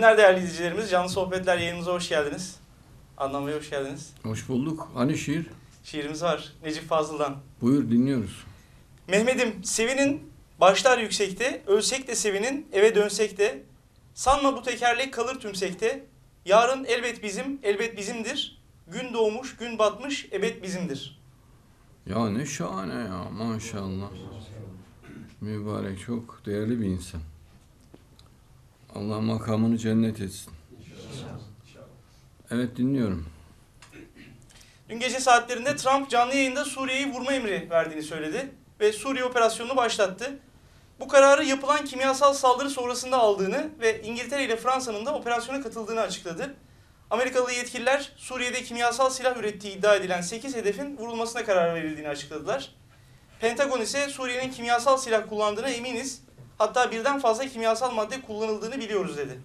günler değerli izleyicilerimiz. Canlı Sohbetler yayınımıza hoş geldiniz. Adnan Bey hoş geldiniz. Hoş bulduk. Hani şiir? Şiirimiz var Necip Fazıl'dan. Buyur, dinliyoruz. Mehmet'im sevinin başlar yüksekte, ölsek de sevinin, eve dönsek de. Sanma bu tekerlek kalır tümsekte. Yarın elbet bizim, elbet bizimdir. Gün doğmuş, gün batmış, ebed bizimdir. Ya ne şahane ya, maşallah. Mübarek, çok değerli bir insan. Allah makamını cennet etsin. Evet, dinliyorum. Dün gece saatlerinde Trump canlı yayında Suriye'yi vurma emri verdiğini söyledi ve Suriye operasyonunu başlattı. Bu kararı yapılan kimyasal saldırı sonrasında aldığını ve İngiltere ile Fransa'nın da operasyona katıldığını açıkladı. Amerikalı yetkililer Suriye'de kimyasal silah ürettiği iddia edilen 8 hedefin vurulmasına karar verildiğini açıkladılar. Pentagon ise Suriye'nin kimyasal silah kullandığına eminiz, hatta birden fazla kimyasal madde kullanıldığını biliyoruz dedi.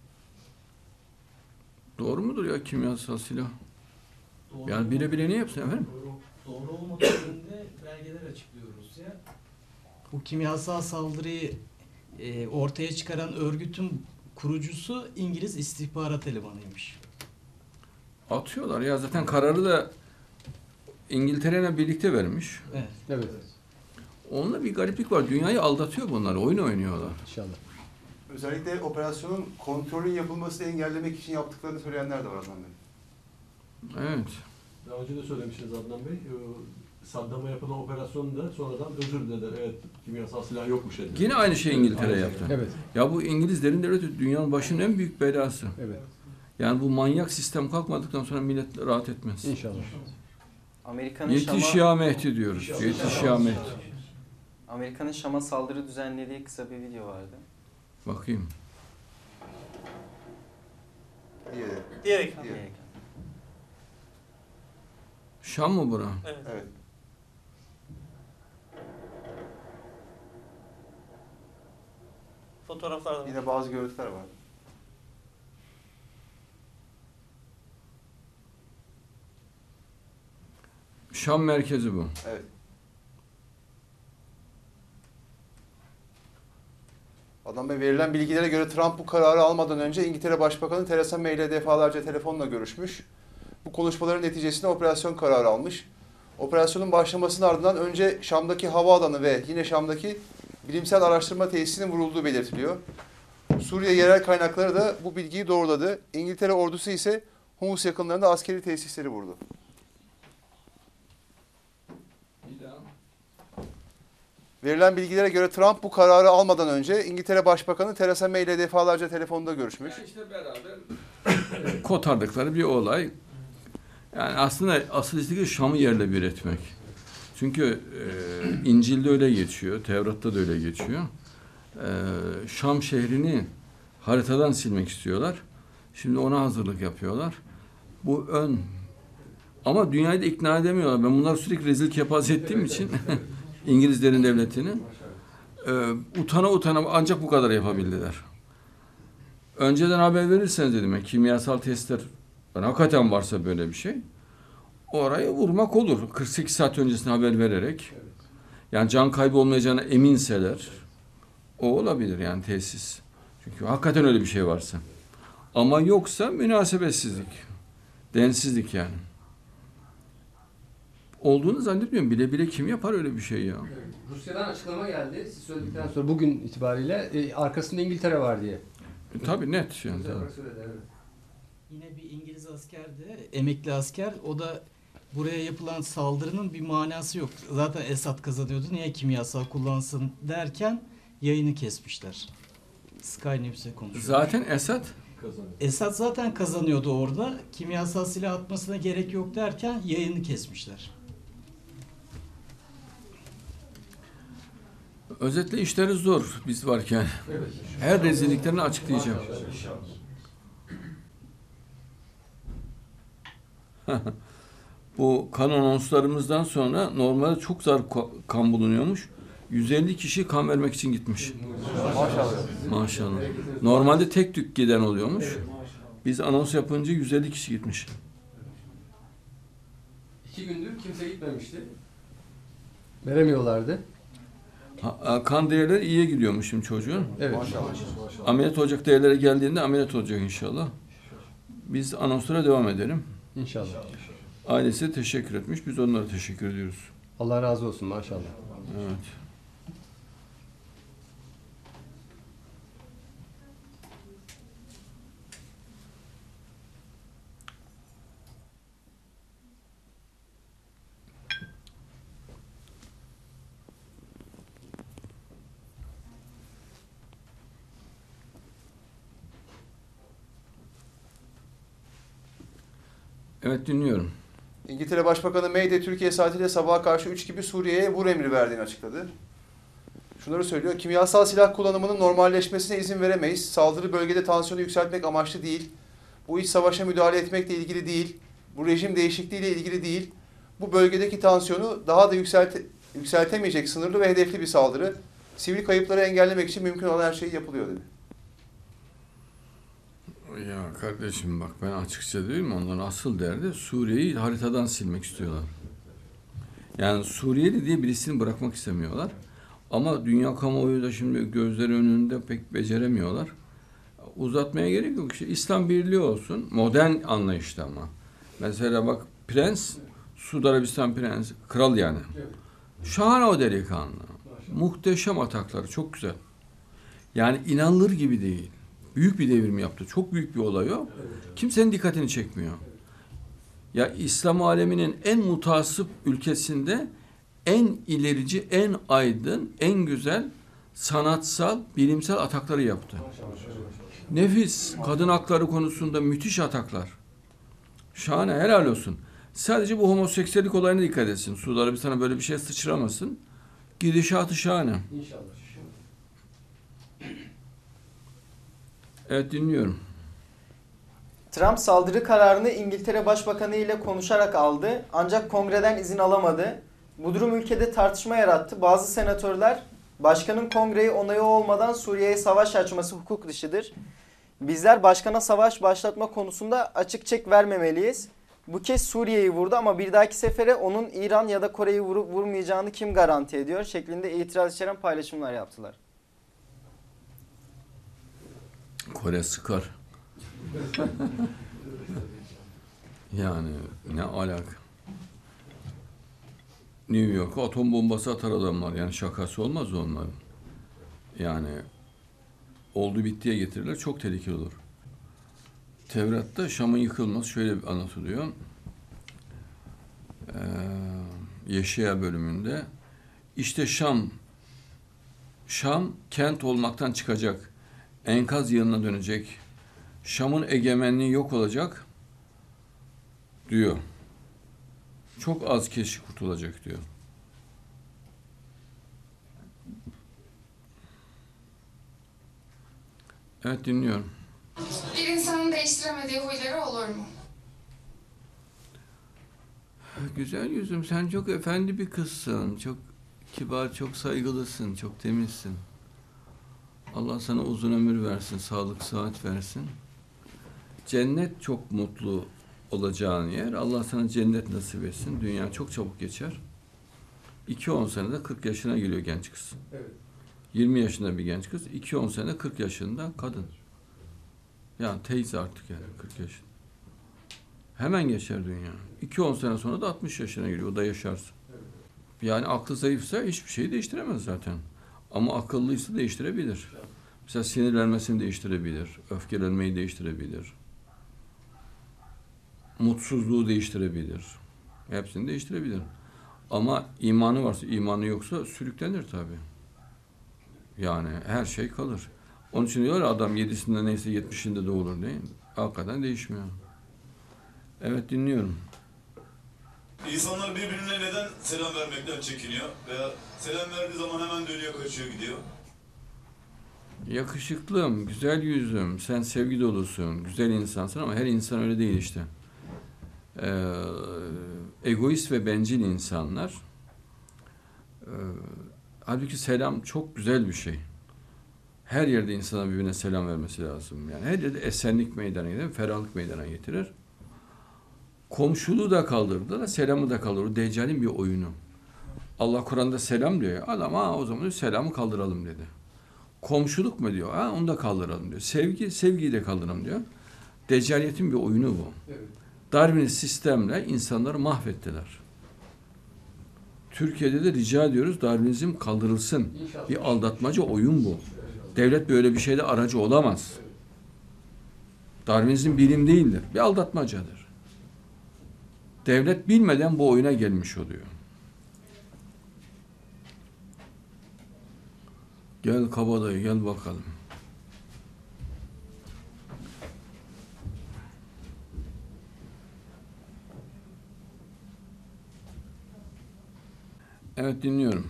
Doğru mudur ya kimyasal silah? Yani bire bire ne yapsın efendim? Doğru olmadığı yönünde belgeler açıklıyor Rusya. Bu kimyasal saldırıyı ortaya çıkaran örgütün kurucusu İngiliz istihbarat elemanıymış. Atıyorlar ya, zaten kararı da İngiltere'yle birlikte vermiş. Evet. Evet. Onunla bir gariplik var. Dünyayı aldatıyor bunlar. Oyun oynuyorlar. İnşallah. Özellikle operasyonun kontrolün yapılmasını engellemek için yaptıklarını söyleyenler de var Adnan Bey. Evet. Daha önce de söylemiştiniz Adnan Bey. Saddam'a yapılan operasyonda sonradan özür dilediler. Evet, kimyasal silah yokmuş dediler. Yine aynı şeyi İngiltere yaptı. Evet. Ya bu İngilizlerin devleti dünyanın başının en büyük belası. Evet. Yani bu manyak sistem kalkmadıktan sonra millet rahat etmez. İnşallah. Yetiş ya Mehdi diyoruz. Yetiş ya Mehdi. Amerika'nın Şam'a saldırı düzenlediği kısa bir video vardı. Bakayım. Diyerek. Amerika. Şam mı bura? Evet. Evet. Fotoğraflar da var. Yine bazı görüntüler var. Şam merkezi bu. Evet. Adnan Bey, verilen bilgilere göre Trump bu kararı almadan önce İngiltere Başbakanı Theresa May ile defalarca telefonla görüşmüş. Bu konuşmaların neticesinde operasyon kararı almış. Operasyonun başlamasının ardından önce Şam'daki havaalanı ve yine Şam'daki bilimsel araştırma tesisinin vurulduğu belirtiliyor. Suriye yerel kaynakları da bu bilgiyi doğruladı. İngiltere ordusu ise Humus yakınlarında askeri tesisleri vurdu. Verilen bilgilere göre Trump bu kararı almadan önce İngiltere Başbakanı Theresa May ile defalarca telefonda görüşmüş. Yani işte beraber kotardıkları bir olay. Yani aslında asıl istekleri Şam'ı yerle bir etmek. Çünkü İncil'de öyle geçiyor, Tevrat'ta da öyle geçiyor. Şam şehrini haritadan silmek istiyorlar. Şimdi ona hazırlık yapıyorlar. Bu ön. Ama dünyayı da ikna edemiyorlar. Ben bunları sürekli rezil kepaz ettiğim için İngilizlerin devletini utana utana ancak bu kadar yapabildiler. Önceden haber verirseniz dedim, kimyasal testler hakikaten varsa böyle bir şey, oraya vurmak olur. 48 saat öncesine haber vererek, yani can kaybı olmayacağına eminseler, o olabilir yani tesis. Çünkü hakikaten öyle bir şey varsa. Ama yoksa münasebetsizlik, densizlik yani. Olduğunu zannetmiyorum. Bile bile kim yapar öyle bir şey ya? Rusya'dan açıklama geldi. Siz söyledikten sonra bugün itibariyle arkasında İngiltere var diye. Tabii net yani. Tabii. Söyledi, evet. Yine bir İngiliz asker de, emekli asker, o da buraya yapılan saldırının bir manası yok. Zaten Esad kazanıyordu, niye kimyasal kullansın derken yayını kesmişler. Sky News'e konuşuyor. Zaten Esad Esad zaten kazanıyordu orada. Kimyasal silah atmasına gerek yok derken yayını kesmişler. özetle işleri zor biz varken. Her rezilliklerini açıklayacağım. Bu kan anonslarımızdan sonra normalde çok zar kan bulunuyormuş. 150 kişi kan vermek için gitmiş. Maşallah. Maşallah. Normalde tek tük giden oluyormuş. Biz anons yapınca 150 kişi gitmiş. 2 gündür kimse gitmemişti. Veremiyorlardı. Kan değerleri iyiye gidiyormuş şimdi çocuğun. Evet. Ameliyat olacak değerlere geldiğinde ameliyat olacak inşallah. Biz anonslara devam edelim. İnşallah. Ailesi teşekkür etmiş. Biz onlara teşekkür ediyoruz. Allah razı olsun maşallah. Evet. Evet, dinliyorum. İngiltere Başbakanı May de Türkiye saatiyle sabaha karşı 3 gibi Suriye'ye vur emri verdiğini açıkladı. Şunları söylüyor. Kimyasal silah kullanımının normalleşmesine izin veremeyiz. Saldırı bölgede tansiyonu yükseltmek amaçlı değil. Bu iç savaşa müdahale etmekle ilgili değil. Bu rejim değişikliğiyle ilgili değil. Bu bölgedeki tansiyonu daha da yükseltemeyecek sınırlı ve hedefli bir saldırı. Sivil kayıpları engellemek için mümkün olan her şey yapılıyor dedi. Ya kardeşim bak, ben açıkça değil mi? Onların asıl derdi Suriye'yi haritadan silmek istiyorlar. Yani Suriyeli diye birisini bırakmak istemiyorlar. Ama dünya kamuoyu da şimdi gözleri önünde pek beceremiyorlar. Uzatmaya gerek yok. İşte İslam Birliği olsun. Modern anlayışta ama. Mesela bak, Prens, Suudi Arabistan Prensi, kral yani. Şahane o delikanlı. Muhteşem atakları, çok güzel. Yani inanılır gibi değil. Büyük bir devrim yaptı. Çok büyük bir olay o. Kimsenin dikkatini çekmiyor. Ya İslam aleminin en mutasip ülkesinde en ilerici, en aydın, en güzel sanatsal, bilimsel atakları yaptı. Nefis, kadın hakları konusunda müthiş ataklar. Şahane, helal olsun. Sadece bu homoseksüellik olayına dikkat etsin. Suudi Arabistan'a böyle bir şey sıçramasın. Gidişatı şahane. İnşallah. Evet, dinliyorum. Trump saldırı kararını İngiltere Başbakanı ile konuşarak aldı ancak kongreden izin alamadı. Bu durum ülkede tartışma yarattı. Bazı senatörler başkanın kongreyi onayı olmadan Suriye'ye savaş açması hukuk dışıdır. Bizler başkana savaş başlatma konusunda açık çek vermemeliyiz. Bu kez Suriye'yi vurdu ama bir dahaki sefere onun İran ya da Kore'yi vurup vurmayacağını kim garanti ediyor şeklinde itiraz içeren paylaşımlar yaptılar. Kore sıkar. Yani ne alaka? New York'a atom bombası atar adamlar. Yani şakası olmaz onların. Yani oldu bittiye getirirler. Çok tehlikeli olur. Tevrat'ta Şam'ın yıkılması şöyle bir anlatılıyor. Yeşaya bölümünde. İşte Şam kent olmaktan çıkacak. Enkaz yığınına dönecek. Şam'ın egemenliği yok olacak diyor. Çok az kişi kurtulacak diyor. Evet, dinliyorum. Bir insanın değiştiremediği huyları olur mu? Güzel yüzüm, sen çok efendi bir kızsın. Çok kibar, çok saygılısın, çok temizsin. Allah sana uzun ömür versin, sağlık, sıhhat versin. Cennet çok mutlu olacağın yer. Allah sana cennet nasip etsin. Dünya çok çabuk geçer. 2-10 senede 40 yaşına geliyor genç kız. Evet. 20 yaşında bir genç kız, 2-10 senede 40 yaşında kadın. Yani teyze artık, yani 40 yaşında. Hemen geçer dünya. 2-10 sene sonra da 60 yaşına geliyor. O da yaşarsın. Yani aklı zayıfsa hiçbir şeyi değiştiremez zaten. Ama akıllıysa değiştirebilir. Mesela sinirlenmesini değiştirebilir. Öfkelenmeyi değiştirebilir. Mutsuzluğu değiştirebilir. Hepsini değiştirebilir. Ama imanı varsa, imanı yoksa sürüklenir tabii. Yani her şey kalır. Onun için diyorlar, adam 7'sinde neyse 70'inde de olur değil mi? Hakikaten değişmiyor. Evet, dinliyorum. İnsanlar birbirine neden selam vermekten çekiniyor? Veya selam verdiği zaman hemen dönüyor, kaçıyor, gidiyor? Yakışıklım, güzel yüzüm, sen sevgi dolusun, güzel insansın ama her insan öyle değil işte. Egoist ve bencil insanlar. Halbuki selam çok güzel bir şey. Her yerde insana birbirine selam vermesi lazım. Yani her yerde esenlik meydana getirir, ferahlık meydana getirir. Komşuluğu da kaldırdı da selamı da kaldırdı. Deccal'in bir oyunu. Allah Kur'an'da selam diyor. Adam o zaman diyor, selamı kaldıralım dedi. Komşuluk mu diyor? Onu da kaldıralım diyor. Sevgiyi de kaldıralım diyor. Deccaliyetin bir oyunu bu. Evet. Darwinist sistemle insanları mahvettiler. Türkiye'de de rica ediyoruz Darwinizm kaldırılsın. İnşallah. Bir aldatmaca oyun bu. Devlet böyle bir şeyde aracı olamaz. Darwinizm bilim değildir. Bir aldatmacadır. Devlet bilmeden bu oyuna gelmiş oluyor. Gel kabadayı, gel bakalım. Evet, dinliyorum.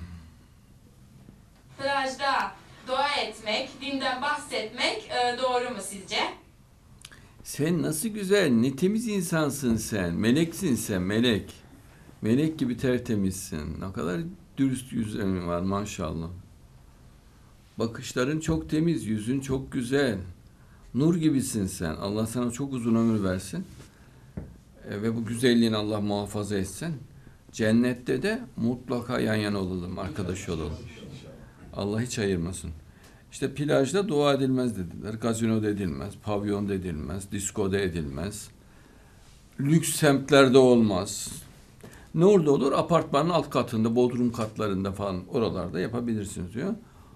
Plajda dua etmek, dinden bahsetmek doğru mu sizce? Sen nasıl güzel, ne temiz insansın sen. Meleksin sen, melek. Melek gibi tertemizsin. Ne kadar dürüst yüzün var maşallah. Bakışların çok temiz, yüzün çok güzel. Nur gibisin sen. Allah sana çok uzun ömür versin. Ve bu güzelliğini Allah muhafaza etsin. Cennette de mutlaka yan yana olalım, arkadaş olalım. Allah hiç ayırmasın. İşte plajda dua edilmez dediler. Gazinoda edilmez, pavyonda edilmez, diskoda edilmez. Lüks semtlerde olmaz. Ne orada olur? Apartmanın alt katında, bodrum katlarında falan oralarda yapabilirsiniz diyor.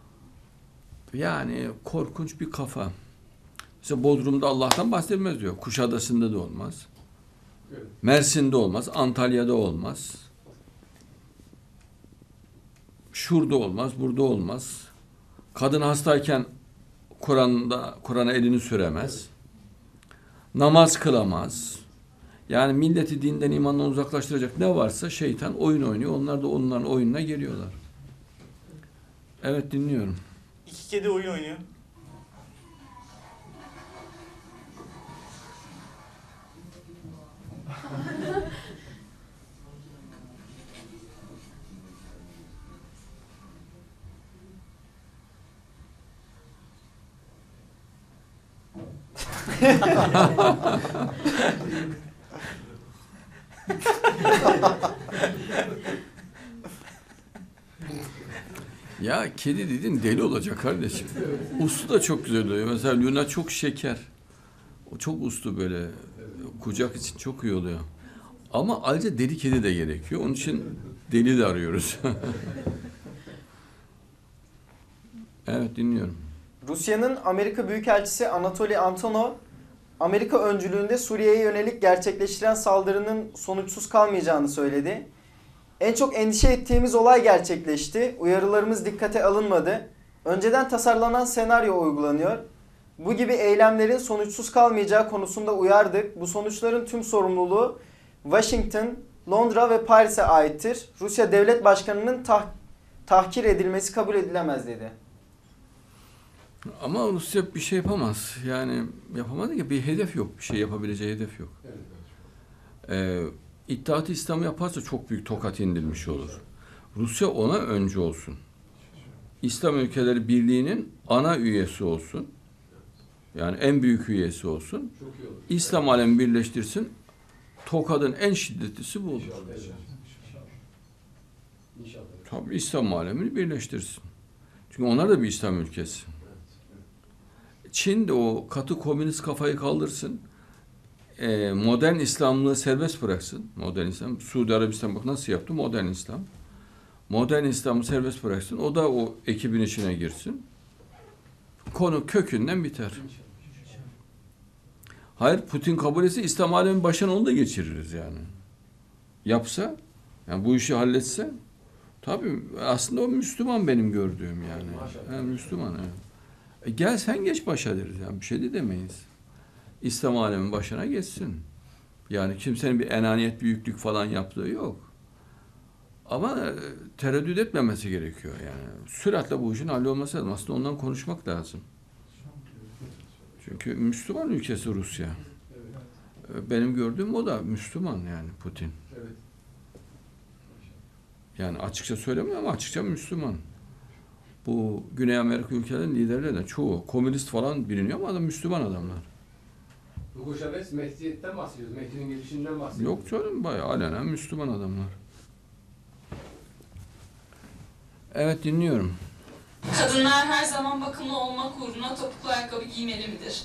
Yani korkunç bir kafa. İşte Bodrum'da Allah'tan bahsedilmez diyor. Kuşadası'nda da olmaz. Evet. Mersin'de olmaz, Antalya'da olmaz. Şurada olmaz, burada olmaz. Kadın hastayken Kur'an'a elini süremez. Namaz kılamaz. Yani milleti dinden, imandan uzaklaştıracak ne varsa şeytan oyun oynuyor. Onlar da onların oyununa geliyorlar. Evet, dinliyorum. 2 kedi oyun oynuyor. Ya kedi dedin deli olacak kardeşim. Uslu da çok güzel oluyor. Mesela Luna çok şeker. O çok uslu böyle. Kucak için çok iyi oluyor. Ama ayrıca deli kedi de gerekiyor. Onun için deli de arıyoruz. Evet, dinliyorum. Rusya'nın Amerika Büyükelçisi Anatoly Antonov, Amerika öncülüğünde Suriye'ye yönelik gerçekleştiren saldırının sonuçsuz kalmayacağını söyledi. En çok endişe ettiğimiz olay gerçekleşti. Uyarılarımız dikkate alınmadı. Önceden tasarlanan senaryo uygulanıyor. Bu gibi eylemlerin sonuçsuz kalmayacağı konusunda uyardık. Bu sonuçların tüm sorumluluğu Washington, Londra ve Paris'e aittir. Rusya Devlet Başkanı'nın tahkir edilmesi kabul edilemez dedi. Ama Rusya bir şey yapamaz. Yani yapamadı ki, bir hedef yok. Bir şey yapabileceği hedef yok. İttihat-ı İslam'ı yaparsa çok büyük tokat indirilmiş olur. Rusya ona öncü olsun. İslam Ülkeleri Birliği'nin ana üyesi olsun. Yani en büyük üyesi olsun. İslam alemi birleştirsin. Tokadın en şiddetlisi bu olur. İnşallah. Tabii İslam alemini birleştirsin. Çünkü onlar da bir İslam ülkesi. Çin de o katı komünist kafayı kaldırsın. Modern İslamlığı serbest bıraksın. Modern İslam. Suudi Arabistan bak nasıl yaptı? Modern İslam. Modern İslam'ı serbest bıraksın. O da o ekibin içine girsin. Konu kökünden biter. Hayır, Putin kabul etse İslam alemin başına onu da geçiririz yani. Yapsa, yani bu işi halletse, tabii aslında o Müslüman benim gördüğüm yani. Yani Müslüman. Evet. Gel sen geç başa deriz yani, bir şey de demeyiz. İslam alemin başına geçsin. Yani kimsenin bir enaniyet, büyüklük falan yaptığı yok. Ama tereddüt etmemesi gerekiyor yani. Süratle bu işin hallolması lazım. Aslında ondan konuşmak lazım. Çünkü Müslüman ülkesi Rusya. Benim gördüğüm o da Müslüman yani Putin. Yani açıkça söylemiyor ama açıkça Müslüman. Bu Güney Amerika ülkelerinin liderleri de çoğu komünist falan biliniyor ama da Müslüman adamlar. Hugo Chavez, Mehdi'den bahsediyoruz. Mehdi'nin gelişinden bahsediyoruz. Yok canım, bayağı alenen Müslüman adamlar. Evet, dinliyorum. Kadınlar her zaman bakımlı olmak uğruna topuklu ayakkabı giymeli midir?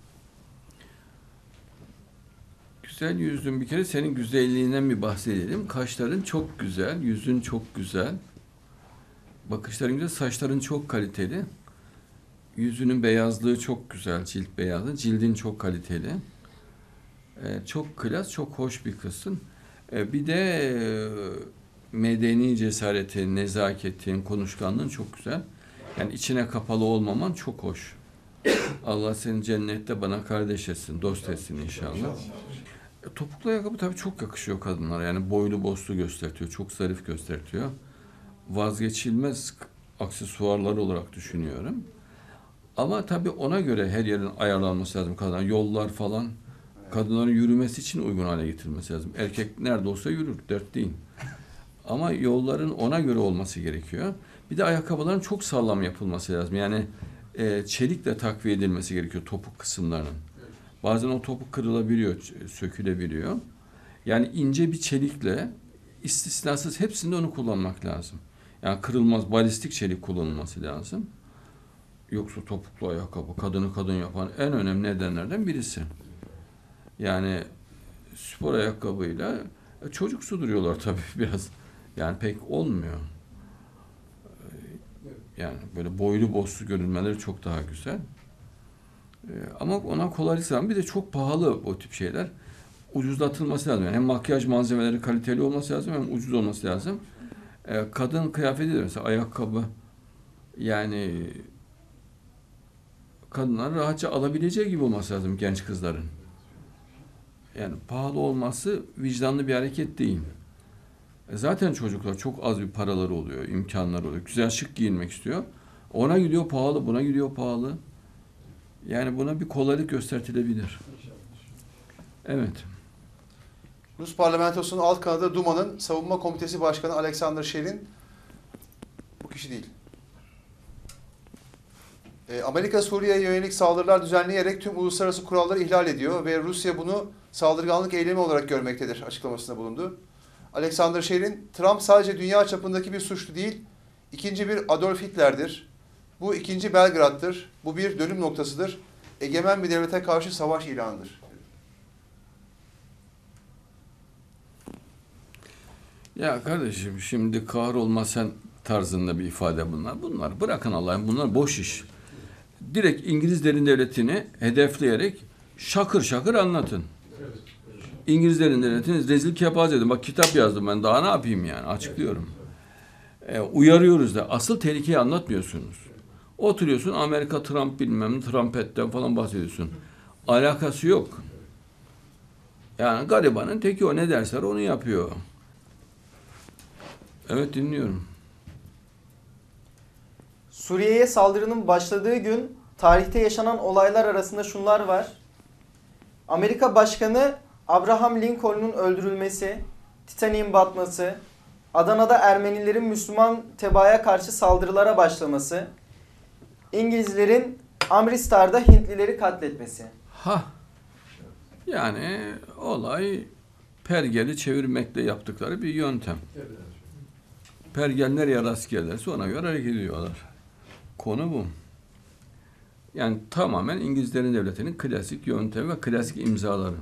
Güzel yüzün, bir kere senin güzelliğinden bir bahsedelim. Kaşların çok güzel, yüzün çok güzel. Bakışların güzel, saçların çok kaliteli. Yüzünün beyazlığı çok güzel, cilt beyazlığı. Cildin çok kaliteli. Çok klas, çok hoş bir kızsın. Bir de medeni cesaretin, nezaketin, konuşkanlığın çok güzel. Yani içine kapalı olmaman çok hoş. Allah seni cennette bana kardeş etsin, dost etsin inşallah. Topuklu ayakkabı tabii çok yakışıyor kadınlara. Yani boylu boslu göstertiyor, çok zarif göstertiyor. Vazgeçilmez aksesuarlar olarak düşünüyorum. Ama tabii ona göre her yerin ayarlanması lazım kadınlar. Yollar falan kadınların yürümesi için uygun hale getirilmesi lazım. Erkek nerede olsa yürür, dert değil. Ama yolların ona göre olması gerekiyor. Bir de ayakkabıların çok sağlam yapılması lazım. Yani çelikle takviye edilmesi gerekiyor topuk kısımlarının. Bazen o topuk kırılabiliyor, sökülebiliyor. Yani ince bir çelikle istisnasız hepsinde onu kullanmak lazım. Yani kırılmaz, balistik çelik kullanılması lazım. Yoksa topuklu ayakkabı kadını kadın yapan en önemli nedenlerden birisi. Yani spor ayakkabıyla çocuksu duruyorlar tabii biraz. Yani pek olmuyor. Yani böyle boylu boslu görünmeleri çok daha güzel. Ama ona kolaylık sağlayan bir de çok pahalı o tip şeyler. Ucuzlatılması lazım. Yani hem makyaj malzemeleri kaliteli olması lazım hem ucuz olması lazım. Kadın kıyafeti de mesela ayakkabı yani kadınlar rahatça alabileceği gibi olması lazım genç kızların. Yani pahalı olması vicdanlı bir hareket değil. Zaten çocuklar çok az bir paraları oluyor, imkanları oluyor. Güzel şık giyinmek istiyor. Ona gidiyor pahalı, buna gidiyor pahalı. Yani buna bir kolaylık göstertilebilir. Evet. Rus parlamentosunun alt kanadı Duma'nın Savunma Komitesi Başkanı Alexander Sherin, bu kişi değil. Amerika Suriye'ye yönelik saldırılar düzenleyerek tüm uluslararası kuralları ihlal ediyor ve Rusya bunu saldırganlık eylemi olarak görmektedir açıklamasında bulundu. Alexander Sherin, Trump sadece dünya çapındaki bir suçlu değil, ikinci bir Adolf Hitler'dir. Bu ikinci Belgrad'dır. Bu bir dönüm noktasıdır. Egemen bir devlete karşı savaş ilanıdır. Ya kardeşim şimdi kahrolma sen tarzında bir ifade bunlar. Bunlar bırakın Allah'ım, bunlar boş iş. Direkt İngiliz derin devletini hedefleyerek şakır şakır anlatın. İngilizlerin devletini rezil kepaze edin. Bak kitap yazdım ben, daha ne yapayım yani, açıklıyorum. Uyarıyoruz da asıl tehlikeyi anlatmıyorsunuz. Oturuyorsun Amerika Trump bilmem Trumpetten falan bahsediyorsun. Alakası yok. Yani garibanın teki o, ne derser onu yapıyor. Evet, dinliyorum. Suriye'ye saldırının başladığı gün tarihte yaşanan olaylar arasında şunlar var. Amerika Başkanı Abraham Lincoln'un öldürülmesi, Titanic'in batması, Adana'da Ermenilerin Müslüman tebaaya karşı saldırılara başlaması, İngilizlerin Amritsar'da Hintlileri katletmesi. Yani olay pergeli çevirmekle yaptıkları bir yöntem. Pergel nereye rast gelirse ona göre hareket ediyorlar. Konu bu. Yani tamamen İngilizlerin devletinin klasik yöntemi ve klasik imzaları.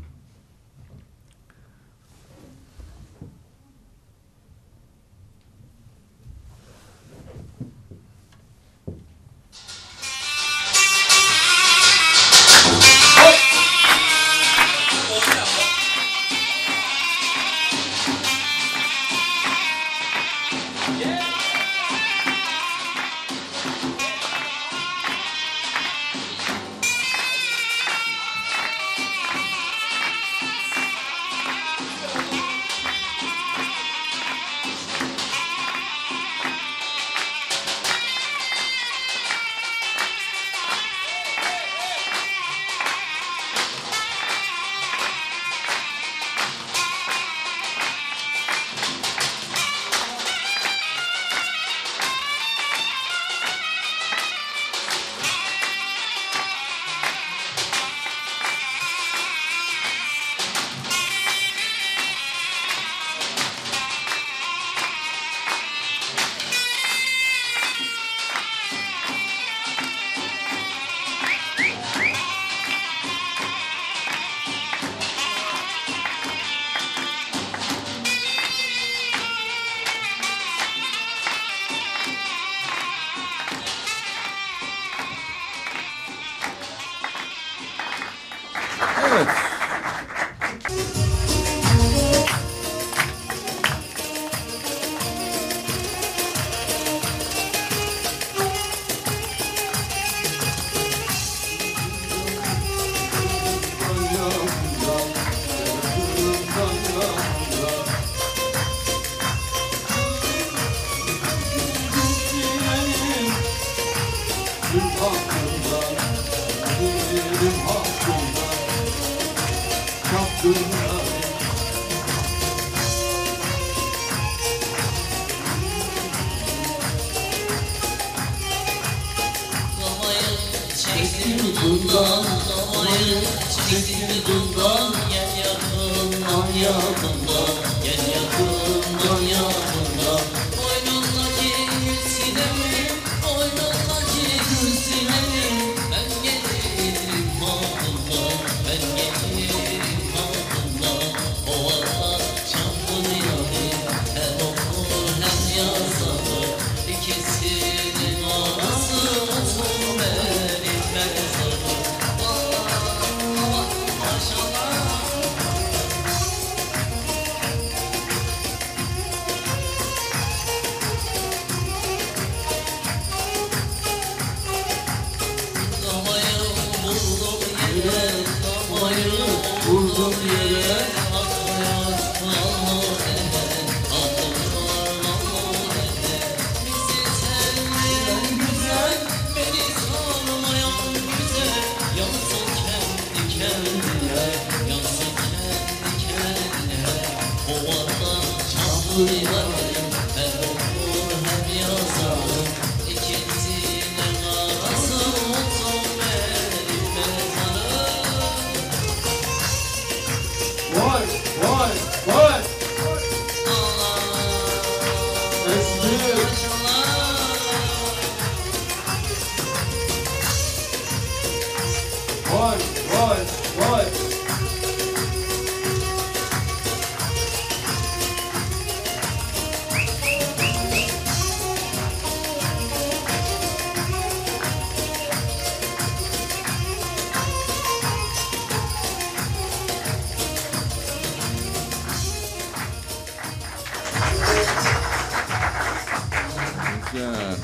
Güzel.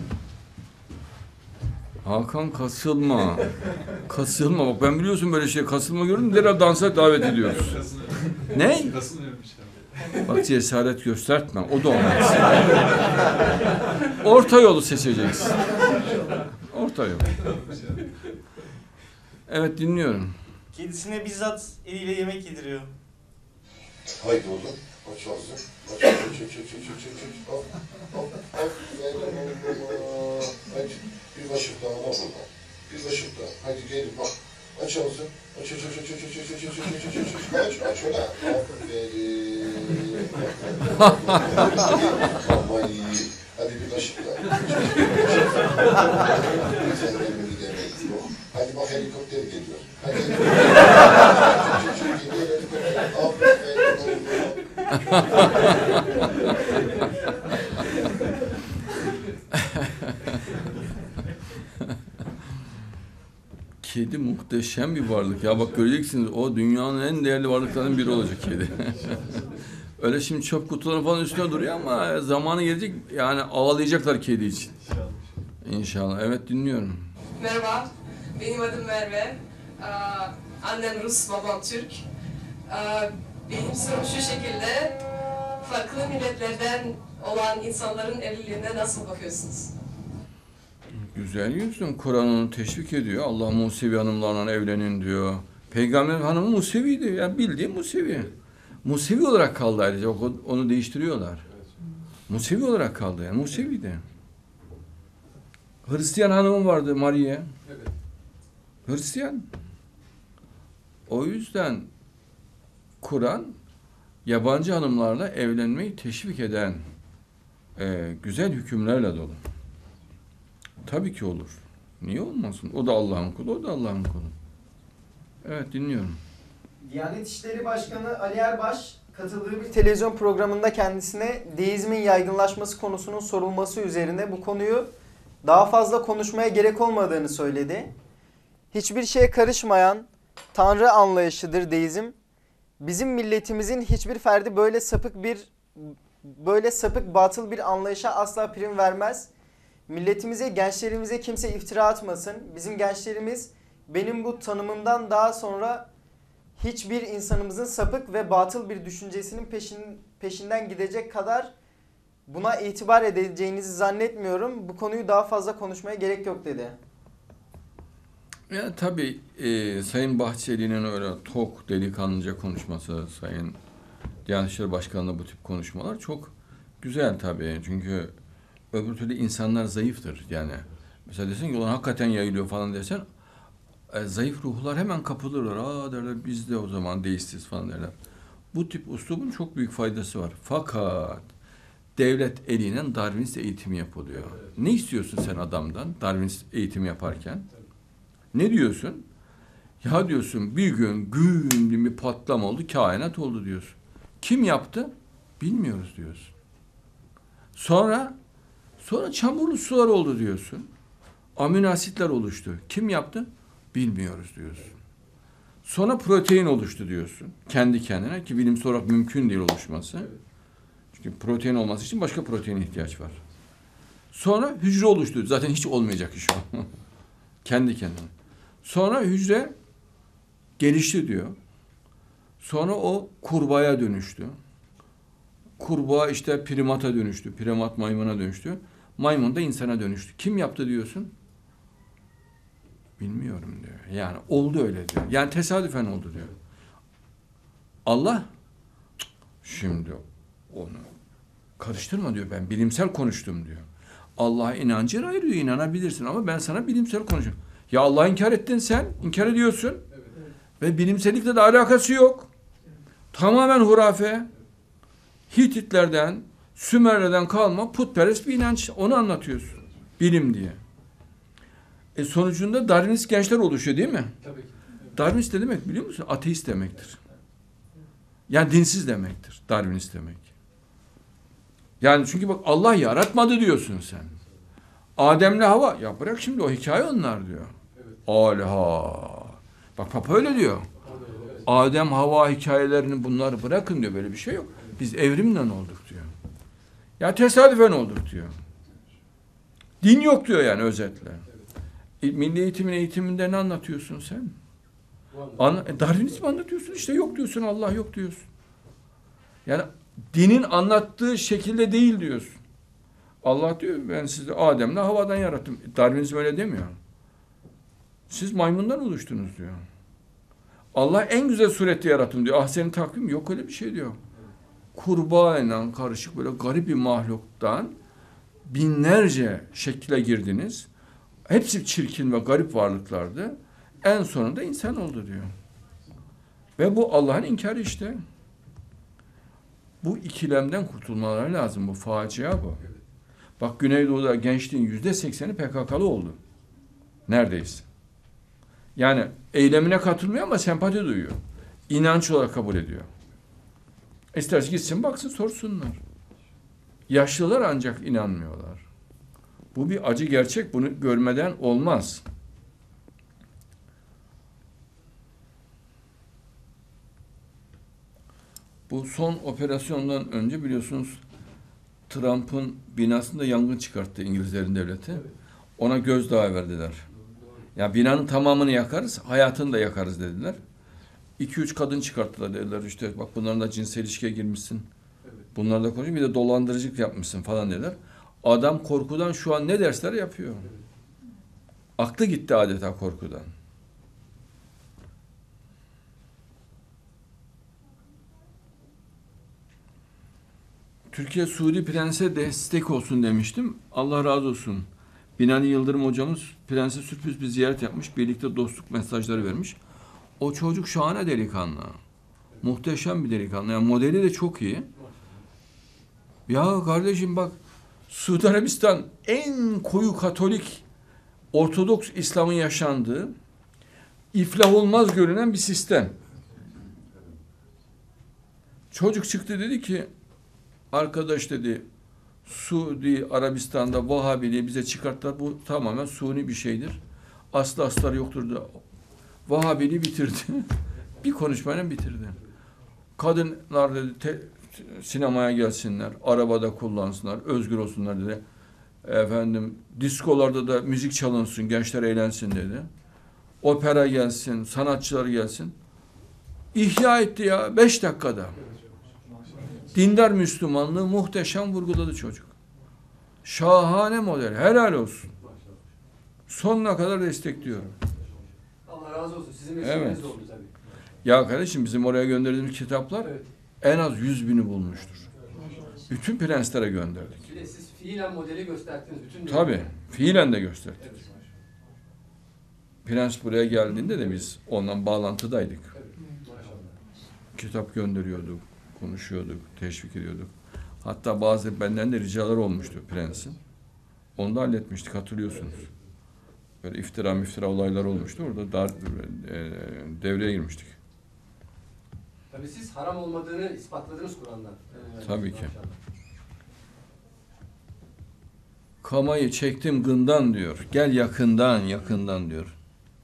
Hakan kasılma. Kasılma. Bak ben biliyorsun böyle şey kasılma gördüm. Derhal dansa davet ediyoruz. Ne? Bak cesaret göstertme. O da olmaz. Orta yolu seçeceksin. Orta yol. Evet dinliyorum. Kedisine bizzat eliyle yemek yediriyor. Haydi oğlum. Aç ağzını. Aç, aç, aç, aç, aç, aç, aç. Hop, hop, hop. Hadi. Bir kaşık daha al buradan. Bir kaşık daha. Hadi gelin bak. Aç ağzını. Aç, aç, aç, aç, aç, aç, aç, aç, aç, aç, aç, aç, aç, öyle. Aferin. Ama iyi. Hadi bir kaşık daha. Sen gelmedi demeyiz. Hadi bak helikopter geliyor. Hadi helikopter geliyor. Aferin. Kedi muhteşem bir varlık. Ya bak göreceksiniz o dünyanın en değerli varlıklarından biri olacak kedi. Öyle şimdi çöp kutuları falan üstüne duruyor ama zamanı gelecek yani ağlayacaklar kedi için. İnşallah. Evet dinliyorum. Merhaba, benim adım Merve. Annem Rus, babam Türk. Benim sorum şu şekilde, farklı milletlerden olan insanların evliliğine nasıl bakıyorsunuz? Güzel yüzüm. Kur'an onu teşvik ediyor. Allah Musevi hanımlarla evlenin diyor. Peygamber hanımı Musevi'ydi. Yani bildiğin Musevi. Musevi olarak kaldı ayrıca. Onu değiştiriyorlar. Musevi olarak kaldı yani. Musevi'di. Hristiyan hanımım vardı Maria. Hristiyan. O yüzden Kur'an yabancı hanımlarla evlenmeyi teşvik eden güzel hükümlerle dolu. Tabii ki olur. Niye olmasın? O da Allah'ın kulu, o da Allah'ın kulu. Evet dinliyorum. Diyanet İşleri Başkanı Ali Erbaş katıldığı bir televizyon programında kendisine deizmin yaygınlaşması konusunun sorulması üzerine bu konuyu daha fazla konuşmaya gerek olmadığını söyledi. Hiçbir şeye karışmayan Tanrı anlayışıdır deizm. Bizim milletimizin hiçbir ferdi böyle sapık batıl bir anlayışa asla prim vermez. Milletimize, gençlerimize kimse iftira atmasın. Bizim gençlerimiz benim bu tanımımdan daha sonra hiçbir insanımızın sapık ve batıl bir düşüncesinin peşinden gidecek kadar buna itibar edeceğinizi zannetmiyorum. Bu konuyu daha fazla konuşmaya gerek yok dedi. Ya tabii Sayın Bahçeli'nin öyle tok delikanlıca konuşması, Sayın Diyanet İşleri Başkanı'nın bu tip konuşmalar çok güzel tabii. Çünkü öbür türlü insanlar zayıftır yani. Mesela desin ki ulan hakikaten yayılıyor falan desen zayıf ruhlar hemen kapılırlar. Aa derler biz de o zaman deistiz falan derler. Bu tip üslubun çok büyük faydası var. Fakat devlet eliyle Darwinist eğitimi yapılıyor. Ne istiyorsun sen adamdan Darwinist eğitimi yaparken? Ne diyorsun? Ya diyorsun bir gün güm bir patlama oldu, kainat oldu diyorsun. Kim yaptı? Bilmiyoruz diyorsun. Sonra çamurlu sular oldu diyorsun. Amino asitler oluştu. Kim yaptı? Bilmiyoruz diyorsun. Sonra protein oluştu diyorsun. Kendi kendine ki bilimsel olarak mümkün değil oluşması. Çünkü protein olması için başka proteine ihtiyaç var. Sonra hücre oluştu. Zaten hiç olmayacak iş o. Kendi kendine. Sonra hücre gelişti diyor. Sonra o kurbağaya dönüştü. Kurbağa işte primata dönüştü. Primat maymuna dönüştü. Maymun da insana dönüştü. Kim yaptı diyorsun? Bilmiyorum diyor. Yani oldu öyle diyor. Yani tesadüfen oldu diyor. Allah şimdi onu karıştırma diyor. Ben bilimsel konuştum diyor. Allah'a inancın ayrı diyor. İnanabilirsin ama ben sana bilimsel konuşuyorum. Ya Allah'ı inkar ettin sen. İnkar ediyorsun. Ve bilimsellikle de alakası yok. Tamamen hurafe. Hititlerden, Sümerlerden kalma putperest bir inanç. Onu anlatıyorsun. Bilim diye. Sonucunda Darwinist gençler oluşuyor değil mi? Tabii ki. Evet. Darwinist ne demek biliyor musun? Ateist demektir. Yani dinsiz demektir. Darwinist demek. Yani çünkü bak Allah yaratmadı diyorsun sen. Adem'le Hava. Ya bırak şimdi o hikaye onlar diyor. Evet. Alha. Bak Papa öyle diyor. Evet. Adem Hava hikayelerini bunları bırakın diyor. Böyle bir şey yok. Biz evrimle olduk diyor. Ya tesadüfen olduk diyor. Din yok diyor yani özetle. Milli eğitimin eğitiminde ne anlatıyorsun sen? Darwinizmi anlatıyorsun işte yok diyorsun Allah yok diyorsun. Yani dinin anlattığı şekilde değil diyorsun. Allah diyor ben sizi Adem'le havadan yarattım. Darwinizm öyle demiyor. Siz maymundan oluştunuz diyor. Allah en güzel surette yarattım diyor. Ah senin takvim yok öyle bir şey diyor. Kurbağayla karışık böyle garip bir mahluktan binlerce şekle girdiniz. Hepsi çirkin ve garip varlıklardı. En sonunda insan oldu diyor. Ve bu Allah'ın inkarı işte. Bu ikilemden kurtulmaları lazım. Bu facia bu. Bak Güneydoğu'da gençliğin %80'i PKK'lı oldu. Neredeyse. Yani eylemine katılmıyor ama sempati duyuyor. İnanç olarak kabul ediyor. İsterse gitsin baksın sorsunlar. Yaşlılar ancak inanmıyorlar. Bu bir acı gerçek. Bunu görmeden olmaz. Bu son operasyondan önce biliyorsunuz Trump'ın binasında yangın çıkarttı İngilizlerin devleti. Ona gözdağı verdiler. Ya binanın tamamını yakarız, hayatını da yakarız dediler. 2-3 kadın çıkarttılar dediler. İşte bak bunların da cinsel ilişkiye girmişsin. Bunlarla konuşuyor. Bir de dolandırıcılık yapmışsın falan dediler. Adam korkudan şu an ne dersler yapıyor. Aklı gitti adeta korkudan. Türkiye Suudi Prens'e destek olsun demiştim. Allah razı olsun. Binali Yıldırım hocamız Prens'e sürpriz bir ziyaret yapmış. Birlikte dostluk mesajları vermiş. O çocuk şahane delikanlı. Muhteşem bir delikanlı. Yani modeli de çok iyi. Ya kardeşim bak Suudi Arabistan en koyu Katolik Ortodoks İslam'ın yaşandığı iflah olmaz görünen bir sistem. Çocuk çıktı dedi ki arkadaş dedi Suudi Arabistan'da Vahabiliği bize çıkarttılar. Bu tamamen suni bir şeydir. Aslı aslar yoktur da Vahabiliği bitirdi. Bir konuşmayla bitirdi. Kadınlar dedi sinemaya gelsinler, arabada kullansınlar, özgür olsunlar dedi. Efendim diskolarda da müzik çalınsın, gençler eğlensin dedi. Opera gelsin, sanatçılar gelsin. İhya etti ya 5 dakikada. Dindar Müslümanlığı muhteşem vurguladı çocuk. Şahane model. Helal olsun. Sonuna kadar destekliyorum. razı olsun. Sizin Evet. vesileneniz de oldu tabii. Ya kardeşim bizim oraya gönderdiğimiz kitaplar Evet. en az 100.000'i bulmuştur. Bütün prenslere gönderdik. Bir de siz fiilen modeli gösterdiniz. Bütün Tabii. Fiilen de gösterdik. Evet. Prens buraya geldiğinde de biz ondan bağlantıdaydık. Evet. Maşallah. Kitap gönderiyorduk, konuşuyorduk, teşvik ediyorduk. Hatta bazı benden de ricalar olmuştu prensin. Onu da halletmiştik, hatırlıyorsunuz. Böyle iftira olaylar olmuştu. Orada devreye girmiştik. Tabii siz haram olmadığını ispatladınız Kur'an'dan. Tabii ki. Maşallah. Kamayı çektim gından diyor. Gel yakından diyor.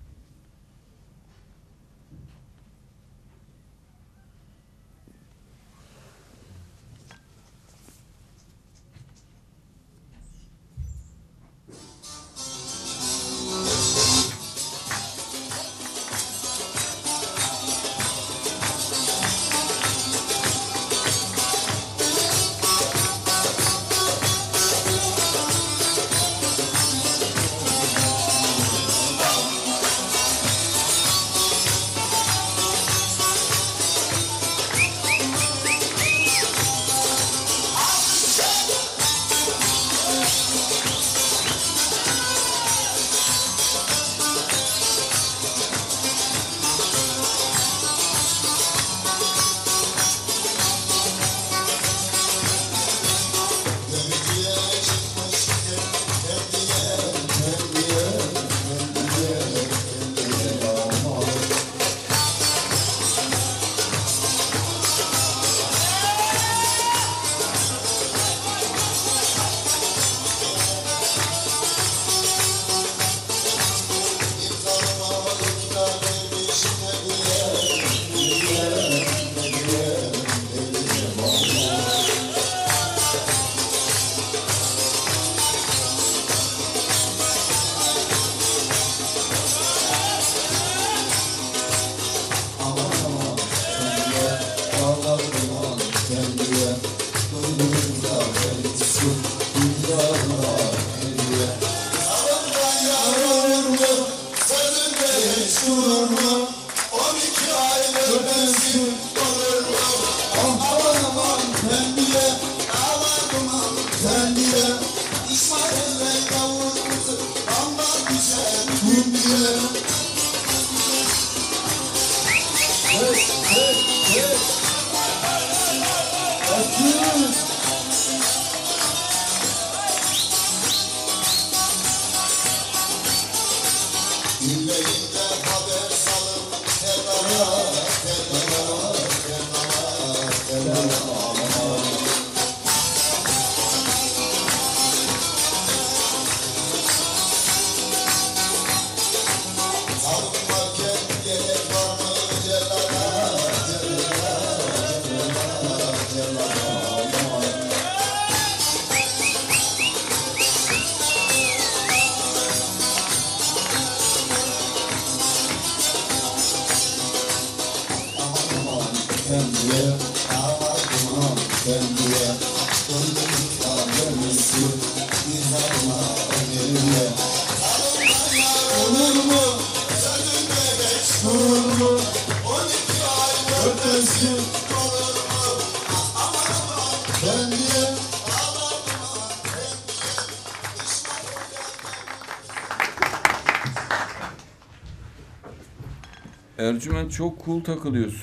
Ercüment çok cool takılıyorsun.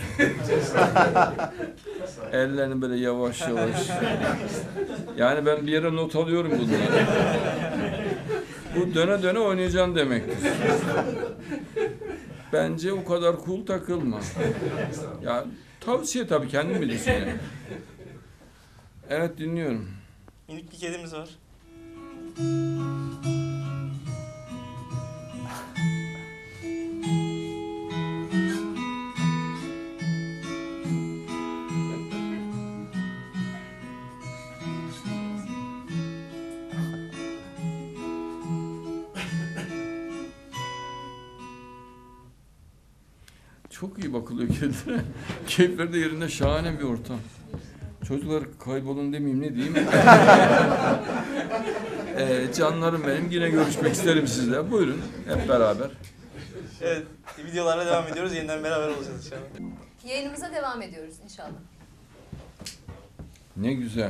Ellerini böyle yavaş yavaş. Yani ben bir yere not alıyorum bunları. Bu döne döne oynayacaksın demektir. Bence o kadar cool takılma. Ya tavsiye tabii, kendin bilirsin yani. Evet, dinliyorum. Minik bir kedimiz var. Çok iyi bakılıyor kedilere. Keyifleri de yerinde, şahane bir ortam. Çocuklar kaybolun demeyeyim, ne diyeyim. Canlarım benim, yine görüşmek isterim sizle. Buyurun hep beraber. Evet, videolarla devam ediyoruz. Yeniden beraber olacağız inşallah. Yayınımıza devam ediyoruz inşallah. Ne güzel.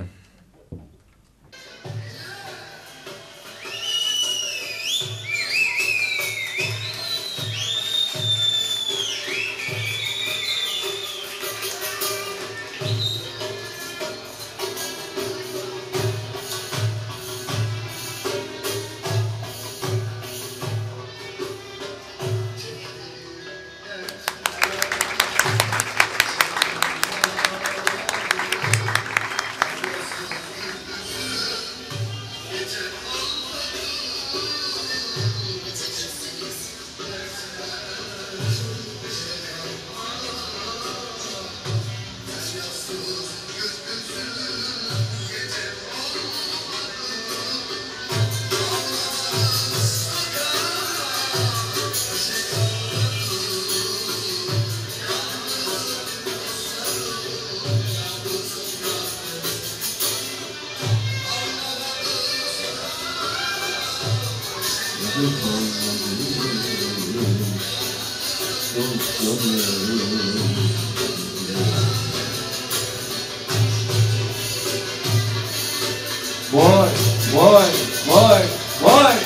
Vay, vay, vay, vay.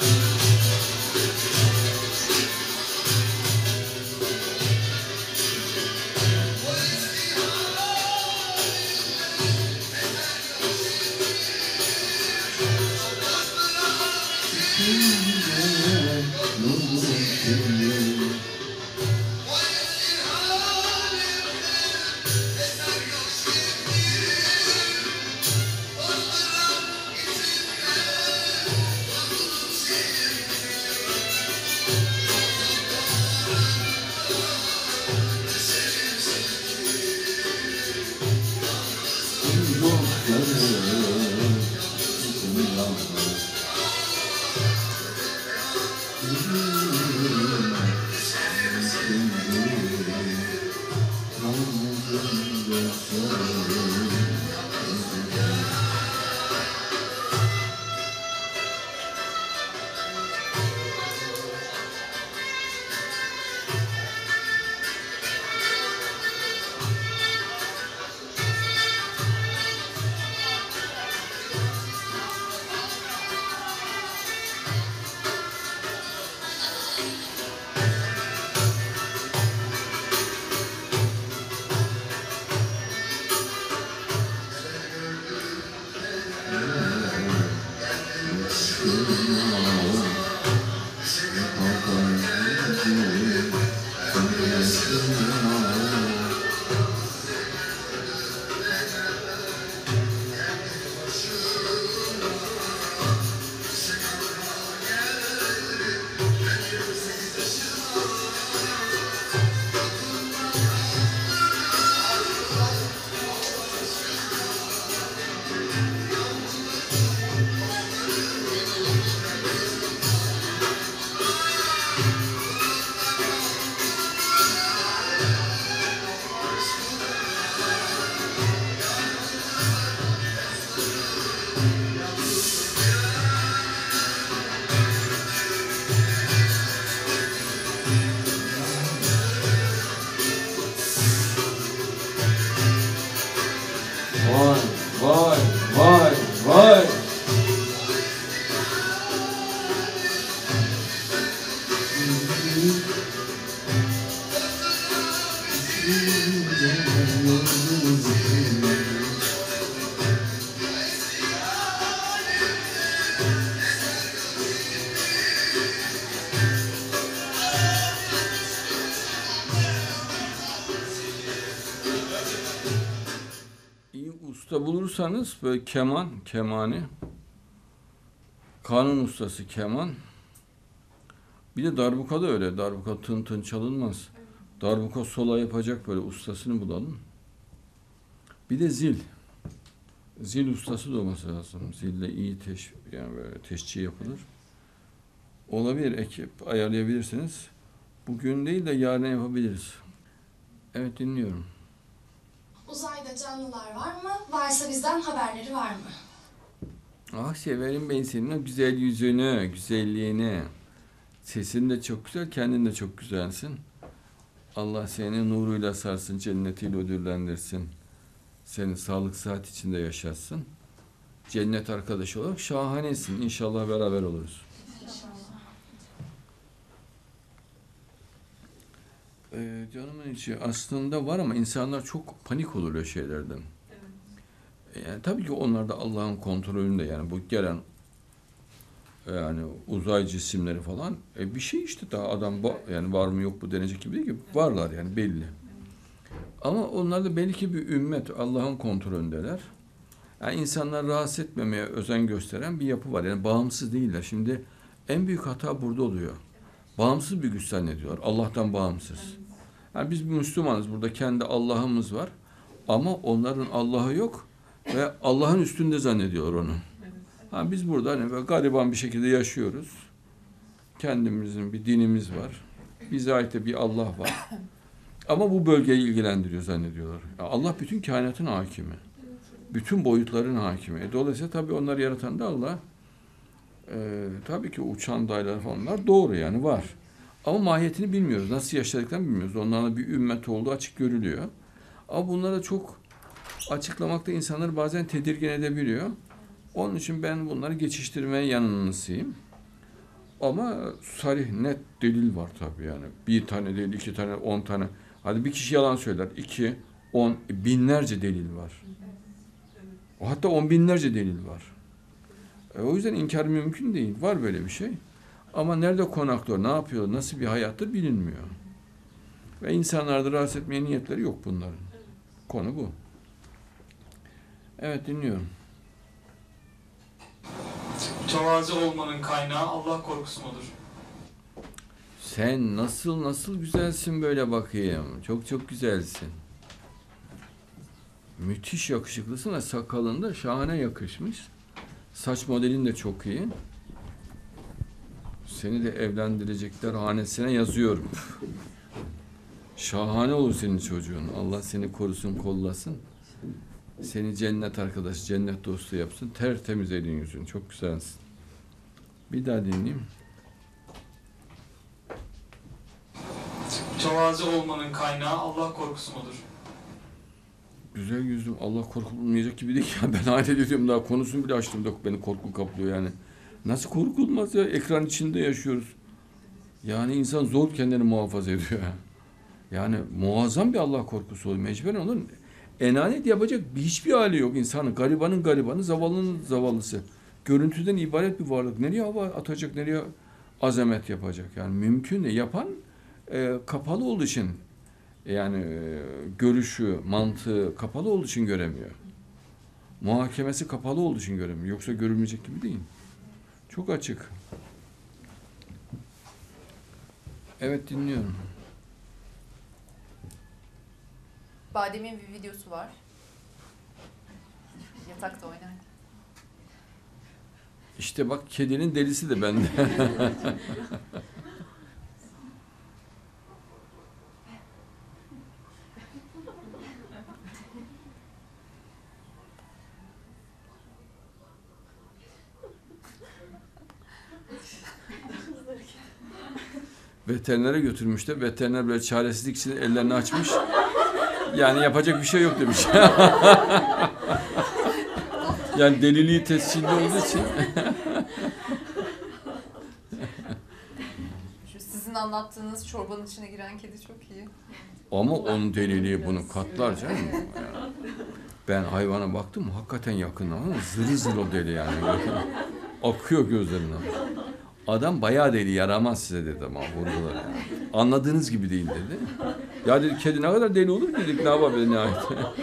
Vay, vay, vay, vay. İyi usta bulursanız böyle keman, kemani, kanun ustası keman. Bir de darbuka da öyle. Darbuka tın tın çalınmaz. Darbuka sola yapacak böyle ustasını bulalım. Bir de zil. Zil ustası da olması lazım. Zille iyi yani böyle teşçi yapılır. Olabilir, ekip ayarlayabilirsiniz. Bugün değil de yarın yapabiliriz. Evet, dinliyorum. Uzayda canlılar var mı? Varsa bizden haberleri var mı? Ah, severim ben senin o güzel yüzünü, güzelliğini. Sesin de çok güzel, kendin de çok güzelsin. Allah seni nuruyla sarsın, cennetiyle ödüllendirsin. Seni sağlık sıhhat içinde yaşatsın. Cennet arkadaşı olarak şahanesin. İnşallah beraber oluruz. Canımın içi aslında var ama insanlar çok panik olur öyle şeylerden. Yani tabii ki onlar da Allah'ın kontrolünde, yani bu gelen yani uzay cisimleri falan bir şey işte, daha adam yani var mı yok mu denecek gibi değil ki, varlar yani belli. Ama onlar da belki bir ümmet, Allah'ın kontrolündeler. Yani insanlar rahatsız etmemeye özen gösteren bir yapı var. Yani bağımsız değiller. Şimdi en büyük hata burada oluyor. Bağımsız bir güç zannediyorlar. Allah'tan bağımsız. Yani biz Müslümanız. Burada kendi Allah'ımız var. Ama onların Allah'ı yok ve Allah'ın üstünde zannediyorlar onu. Yani biz burada hani böyle gariban bir şekilde yaşıyoruz. Kendimizin bir dinimiz var. Bize ait de bir Allah var. Ama bu bölgeyi ilgilendiriyor zannediyorlar. Yani Allah bütün kainatın hakimi. Bütün boyutların hakimi. Dolayısıyla tabii onları yaratan da Allah. Tabii ki uçan dayılar falanlar doğru, yani var. Ama mahiyetini bilmiyoruz. Nasıl yaşadıklarını bilmiyoruz. Onlarla bir ümmet olduğu açık görülüyor. Ama bunlara çok açıklamakta insanları bazen tedirgin edebiliyor. Onun için ben bunları geçiştirmeye yanınısıyım. Ama sarih, net delil var tabii yani. Bir tane değil, 2 tane, 10 tane. Hadi bir kişi yalan söyler. 2, 10, binlerce delil var. Hatta 10 binlerce delil var. O yüzden inkar mümkün değil. Var böyle bir şey. Ama nerede konaklıyor, ne yapıyor, nasıl bir hayattır bilinmiyor. Ve insanlarda rahatsız etmeye niyetleri yok bunların. Konu bu. Evet, dinliyorum. Mütevazi olmanın kaynağı Allah korkusu mudur? Sen nasıl güzelsin böyle bakayım. Çok güzelsin. Müthiş yakışıklısın ve sakalın da şahane yakışmış. Saç modelin de çok iyi. Seni de evlendirecekler hanesine yazıyorum. Şahane olur senin çocuğun. Allah seni korusun, kollasın. Seni cennet arkadaşı, cennet dostu yapsın. Tertemiz elin yüzün. Çok güzelsin. Bir daha dinleyeyim. Mütevazi olmanın kaynağı Allah korkusu mudur? Güzel yüzüm, Allah korkulmayacak gibi değil ya. Ben hayal ediyorum, daha konusunu bile açtım da beni korku kaplıyor yani. Nasıl korkulmaz ya? Ekran içinde yaşıyoruz. Yani insan zor kendini muhafaza ediyor ya. Yani muazzam bir Allah korkusu oluyor. Mecburen onun enanet yapacak hiçbir hali yok insanın. Garibanın garibanı, zavallının zavallısı. Görüntüden ibaret bir varlık. Nereye hava atacak, nereye azamet yapacak? Yani mümkün değil. Yapan kapalı olduğu için, yani görüşü, mantığı kapalı olduğu için göremiyor. Muhakemesi kapalı olduğu için göremiyor. Yoksa görülmeyecek gibi değil. Çok açık. Evet, dinliyorum. Badem'in bir videosu var. Yatakta oynar. İşte bak, kedinin delisi de bende. Veterinere götürmüşler. Veteriner böyle çaresizlik için ellerini açmış. Yani yapacak bir şey yok demiş. Yani deliliği tescilli olduğu için. Şu sizin anlattığınız çorbanın içine giren kedi çok iyi. Ama onun deliliği bunu katlar canım. Yani ben hayvana baktım, hakikaten yakından ama zırı zırı o deli yani. Akıyor gözlerinden. Adam bayağı deli, yaramaz size dedi ama vurdular yani. Anladığınız gibi değil dedi. Ya dedi, kedi ne kadar deli olur ki dedik, ne yapabilir nihayet.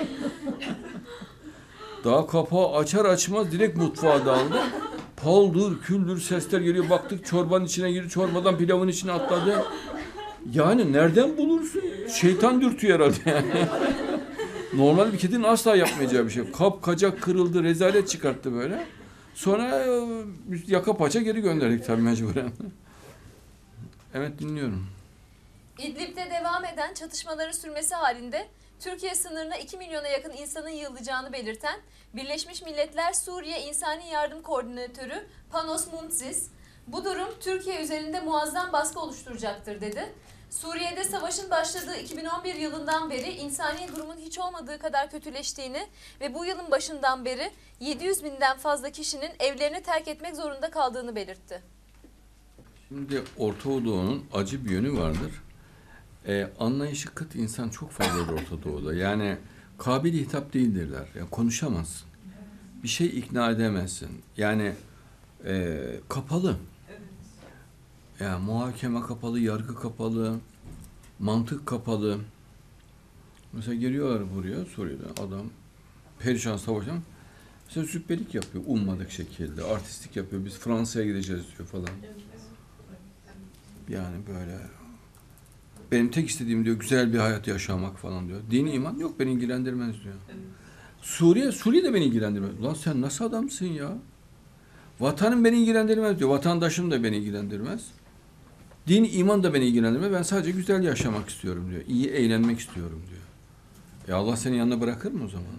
Daha kapağı açar açmaz direkt mutfağa daldı. Paldır küldür sesler geliyor, baktık çorbanın içine girdi, çorbadan pilavın içine atladı. Yani nereden bulursun? Şeytan dürtüyor herhalde yani. Normal bir kedinin asla yapmayacağı bir şey. Kap kacak kırıldı, rezalet çıkarttı böyle. Sonra yaka paça geri gönderdik tabii mecburen. Evet, dinliyorum. İdlib'de devam eden çatışmaların sürmesi halinde Türkiye sınırına 2 milyona yakın insanın yığılacağını belirten Birleşmiş Milletler Suriye İnsani Yardım Koordinatörü Panos Muntziz, Bu durum Türkiye üzerinde muazzam baskı oluşturacaktır dedi. Suriye'de savaşın başladığı 2011 yılından beri insani durumun hiç olmadığı kadar kötüleştiğini ve bu yılın başından beri 700 binden fazla kişinin evlerini terk etmek zorunda kaldığını belirtti. Şimdi Orta Doğu'nun acı bir yönü vardır. Anlayışı kıt insan çok fazladır Orta Doğu'da. Yani kabili hitap değildirler. Yani konuşamazsın. Bir şey ikna edemezsin. Yani kapalı. Yani muhakeme kapalı, yargı kapalı, mantık kapalı. Mesela geliyorlar buraya, Suriye'den adam perişan savaşan. Mesela züppelik yapıyor ummadık şekilde, artistlik yapıyor. Biz Fransa'ya gideceğiz diyor falan. Yani böyle benim tek istediğim diyor güzel bir hayat yaşamak falan diyor. Dini iman yok beni ilgilendirmez diyor. Suriye de beni ilgilendirmez. Ulan sen nasıl adamsın ya? Vatanım beni ilgilendirmez diyor. Vatandaşım da beni ilgilendirmez. Din, iman da beni ilgilendirmez. Ben sadece güzel yaşamak istiyorum diyor. İyi eğlenmek istiyorum diyor. Allah senin yanına bırakır mı o zaman?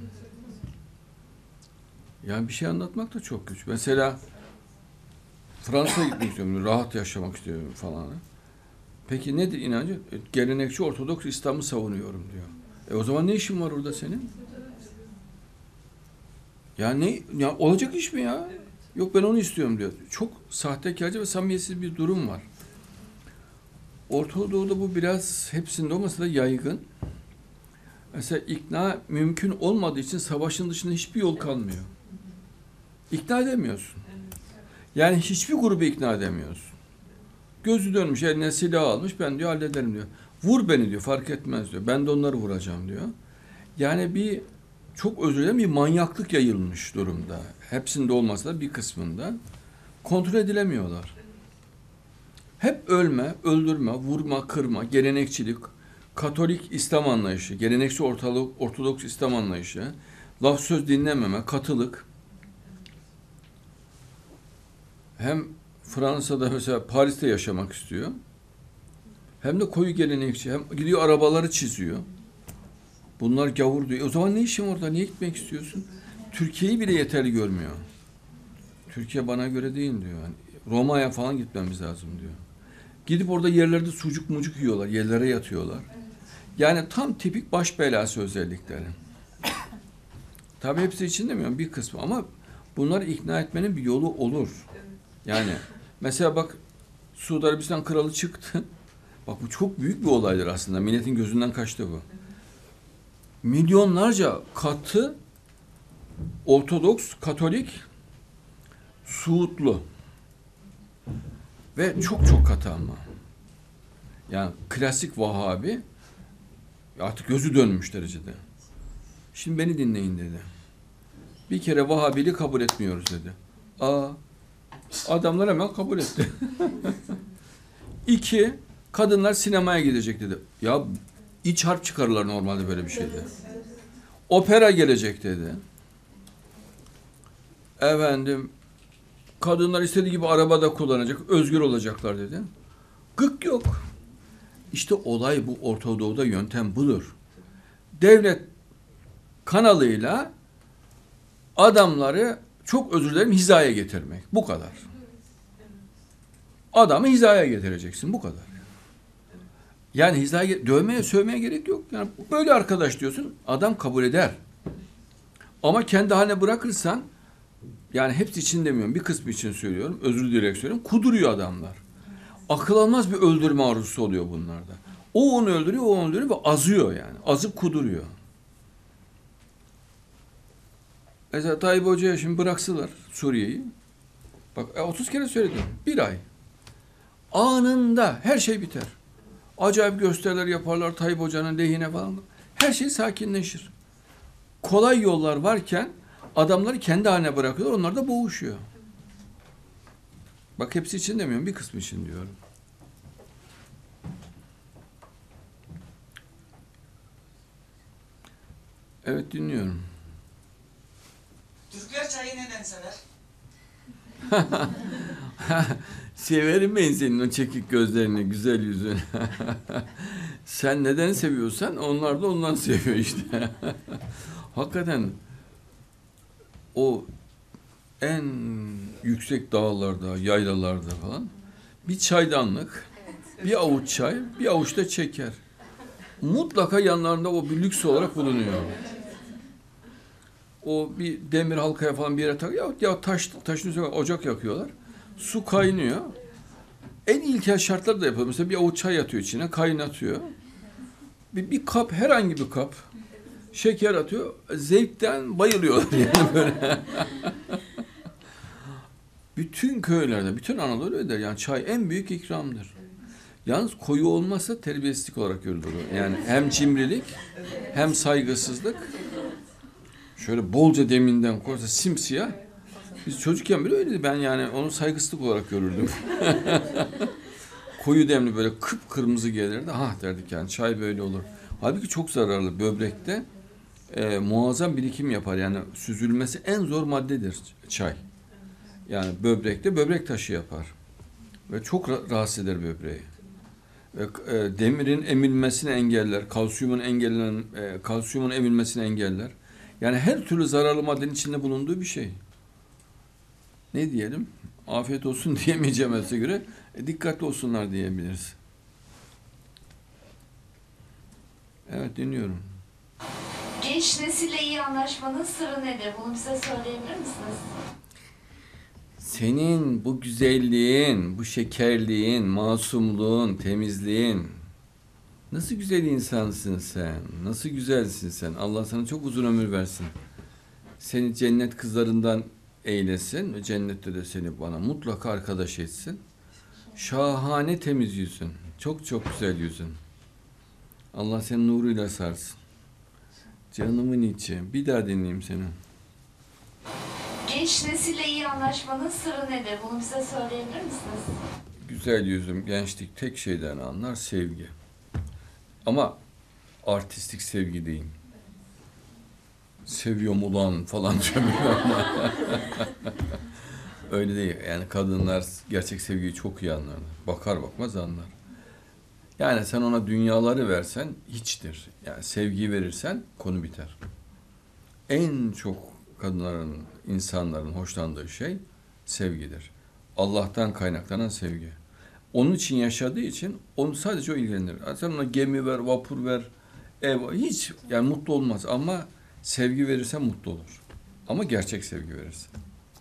Yani bir şey anlatmak da çok güç. Mesela Fransa'ya gitmek istiyorum. Rahat yaşamak istiyorum falan. Peki nedir inancı? Gelenekçi Ortodoks İslam'ı savunuyorum diyor. O zaman ne işin var orada senin? Ya olacak iş mi ya? Yok ben onu istiyorum diyor. Çok sahtekarca ve samimiyetsiz bir durum var. Orta Doğu'da bu biraz hepsinde olmasa da yaygın. Mesela ikna mümkün olmadığı için savaşın dışında hiçbir yol kalmıyor. İkna edemiyorsun. Yani hiçbir grubu ikna edemiyorsun. Gözü dönmüş, eline silah almış, ben diyor hallederim diyor. Vur beni diyor, fark etmez diyor. Ben de onları vuracağım diyor. Yani bir, çok özür dilerim, bir manyaklık yayılmış durumda. Hepsinde olmasa da bir kısmında. Kontrol edilemiyorlar. Hep ölme, öldürme, vurma, kırma, gelenekçilik, Katolik İslam anlayışı, gelenekçi Ortodoks İslam anlayışı, laf söz dinlememe, katılık. Hem Fransa'da mesela Paris'te yaşamak istiyor. Hem de koyu gelenekçi. Hem gidiyor arabaları çiziyor. Bunlar gavur diyor. O zaman ne işin orada? Niye gitmek istiyorsun? Türkiye'yi bile yeterli görmüyor. Türkiye bana göre değil diyor. Yani Roma'ya falan gitmemiz lazım diyor. Gidip orada yerlerde sucuk mucuk yiyorlar. Yerlere yatıyorlar. Yani tam tipik baş belası özellikleri. Tabii hepsi için demiyorum. Bir kısmı ama bunları ikna etmenin bir yolu olur. Yani mesela bak Suudi Arabistan kralı çıktı. Bak bu çok büyük bir olaydır aslında. Milletin gözünden kaçtı bu. Milyonlarca katı Ortodoks, Katolik, Suudlu ve çok çok katı ama. Yani klasik Vahabi artık gözü dönmüş derecede. Şimdi beni dinleyin dedi. Bir kere Vahabiliği kabul etmiyoruz dedi. Adamlar hemen kabul etti. 2, kadınlar sinemaya gidecek dedi. Ya iç harp çıkarırlar normalde böyle bir şeyde. Opera gelecek dedi. Efendim, kadınlar istediği gibi arabada kullanacak, özgür olacaklar dedi. Gık yok. İşte olay bu, Orta Doğu'da yöntem budur. Devlet kanalıyla adamları, çok özür dilerim, hizaya getirmek. Bu kadar. Adamı hizaya getireceksin. Bu kadar. Yani hizaya, dövmeye, sövmeye gerek yok. Yani böyle arkadaş diyorsun, adam kabul eder. Ama kendi haline bırakırsan, yani hepsi için demiyorum, bir kısmı için söylüyorum, özür dileyerek söylüyorum, kuduruyor adamlar. Akıl almaz bir öldürme arzusu oluyor bunlarda. O onu öldürüyor, o onu öldürüyor ve azıyor yani. Azıp kuduruyor. Mesela Tayyip Hoca'ya şimdi bıraksalar Suriye'yi. Bak 30 kere söyledim. 1 ay. Anında her şey biter. Acayip gösteriler yaparlar Tayyip Hoca'nın lehine falan. Her şey sakinleşir. Kolay yollar varken adamları kendi haline bırakıyorlar. Onlar da boğuşuyor. Bak hepsi için demiyorum. Bir kısmı için diyorum. Evet dinliyorum. Türkler çayı neden sever? Severim ben senin o çekik gözlerini, güzel yüzünü. Sen neden seviyorsan onlar da ondan seviyor işte. Hakikaten o en yüksek dağlarda, yaylalarda falan bir çaydanlık, bir avuç çay, bir avuç da şeker. Mutlaka yanlarında o bir lüks olarak bulunuyor. O bir demir halkaya falan bir yere takıyor ya taşın üzerine ocak yakıyorlar. Su kaynıyor. En ilkel şartlar da yapıyor. Mesela bir avuç çay atıyor içine, kaynatıyor. Bir kap, herhangi bir kap şeker atıyor. Zevkten bayılıyorlar yani böyle. Bütün köylerde, bütün Anadolu öyle der. Yani çay en büyük ikramdır. Yalnız koyu olmazsa terbiyesizlik olarak görülür. Yani hem cimrilik, hem saygısızlık. Şöyle bolca deminden koysa simsiyah. Biz çocukken bile öyleydi. Ben yani onu saygısızlık olarak görürdüm. Koyu demli böyle kıpkırmızı gelirdi. Ha derdik yani çay böyle olur. Halbuki çok zararlı. Böbrekte muazzam birikim yapar. Yani süzülmesi en zor maddedir çay. Yani böbrekte böbrek taşı yapar. Ve çok rahatsız eder böbreği. Ve demirin emilmesini engeller. Kalsiyumun emilmesini engeller. Yani her türlü zararlı maddenin içinde bulunduğu bir şey. Ne diyelim? Afiyet olsun diyemeyeceğimize göre dikkatli olsunlar diyebiliriz. Evet, dinliyorum. Genç nesille iyi anlaşmanın sırrı nedir? Bunu bize söyleyebilir misiniz? Senin bu güzelliğin, bu şekerliğin, masumluğun, temizliğin, nasıl güzel insansın sen, nasıl güzelsin sen. Allah sana çok uzun ömür versin. Seni cennet kızlarından eylesin ve cennette de seni bana mutlaka arkadaş etsin. Şahane temiz yüzün, çok çok güzel yüzün. Allah senin nuruyla sarsın. Canımın içi. Bir daha dinleyeyim seni. Genç nesille iyi anlaşmanın sırrı nedir? Bunu bize söyleyebilir misiniz? Güzel yüzüm, gençlik tek şeyden anlar, sevgi. Ama artistik sevgi değil. Seviyorum ulan falan diyorum. Öyle değil. Yani kadınlar gerçek sevgiyi çok iyi anlar. Bakar bakmaz anlar. Yani sen ona dünyaları versen hiçtir. Yani sevgiyi verirsen konu biter. En çok kadınların, insanların hoşlandığı şey sevgidir. Allah'tan kaynaklanan sevgi. Onun için yaşadığı için onu sadece o ilgilenir. Sen ona gemi ver, vapur ver, ev, hiç yani mutlu olmaz ama sevgi verirsen mutlu olur. Ama gerçek sevgi verirsen.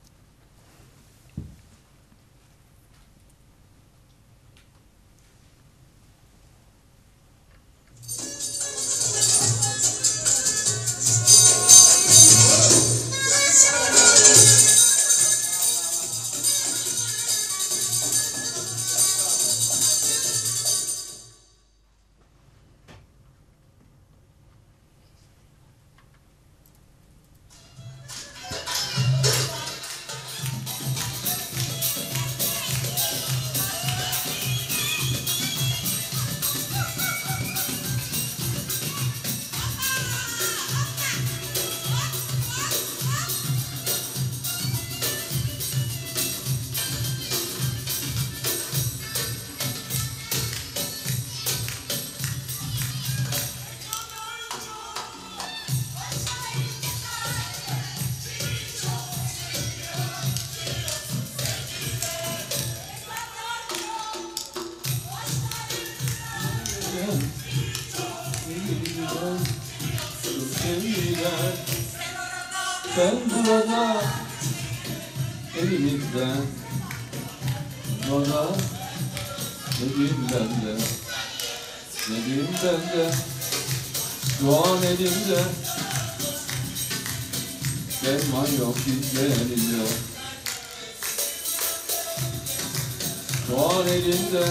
Sen burada elimizden bana ne diyeyim ben de, ne diyeyim ben de, şu an elimde derman yok bizlerinde, şu an elimde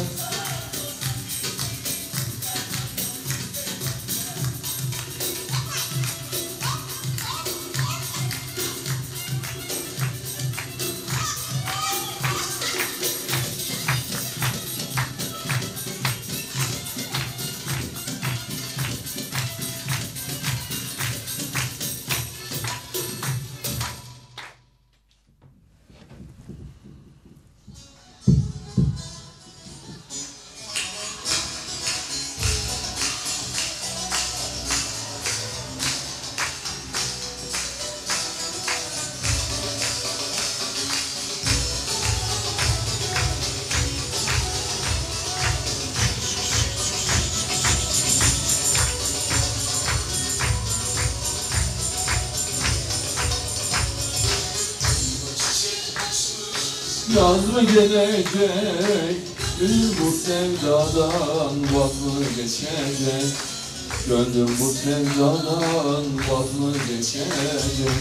Yaz mı gelecek, gönül bu sevdadan vaz mı geçecek? Gönlüm bu sevdadan vaz mı geçecek?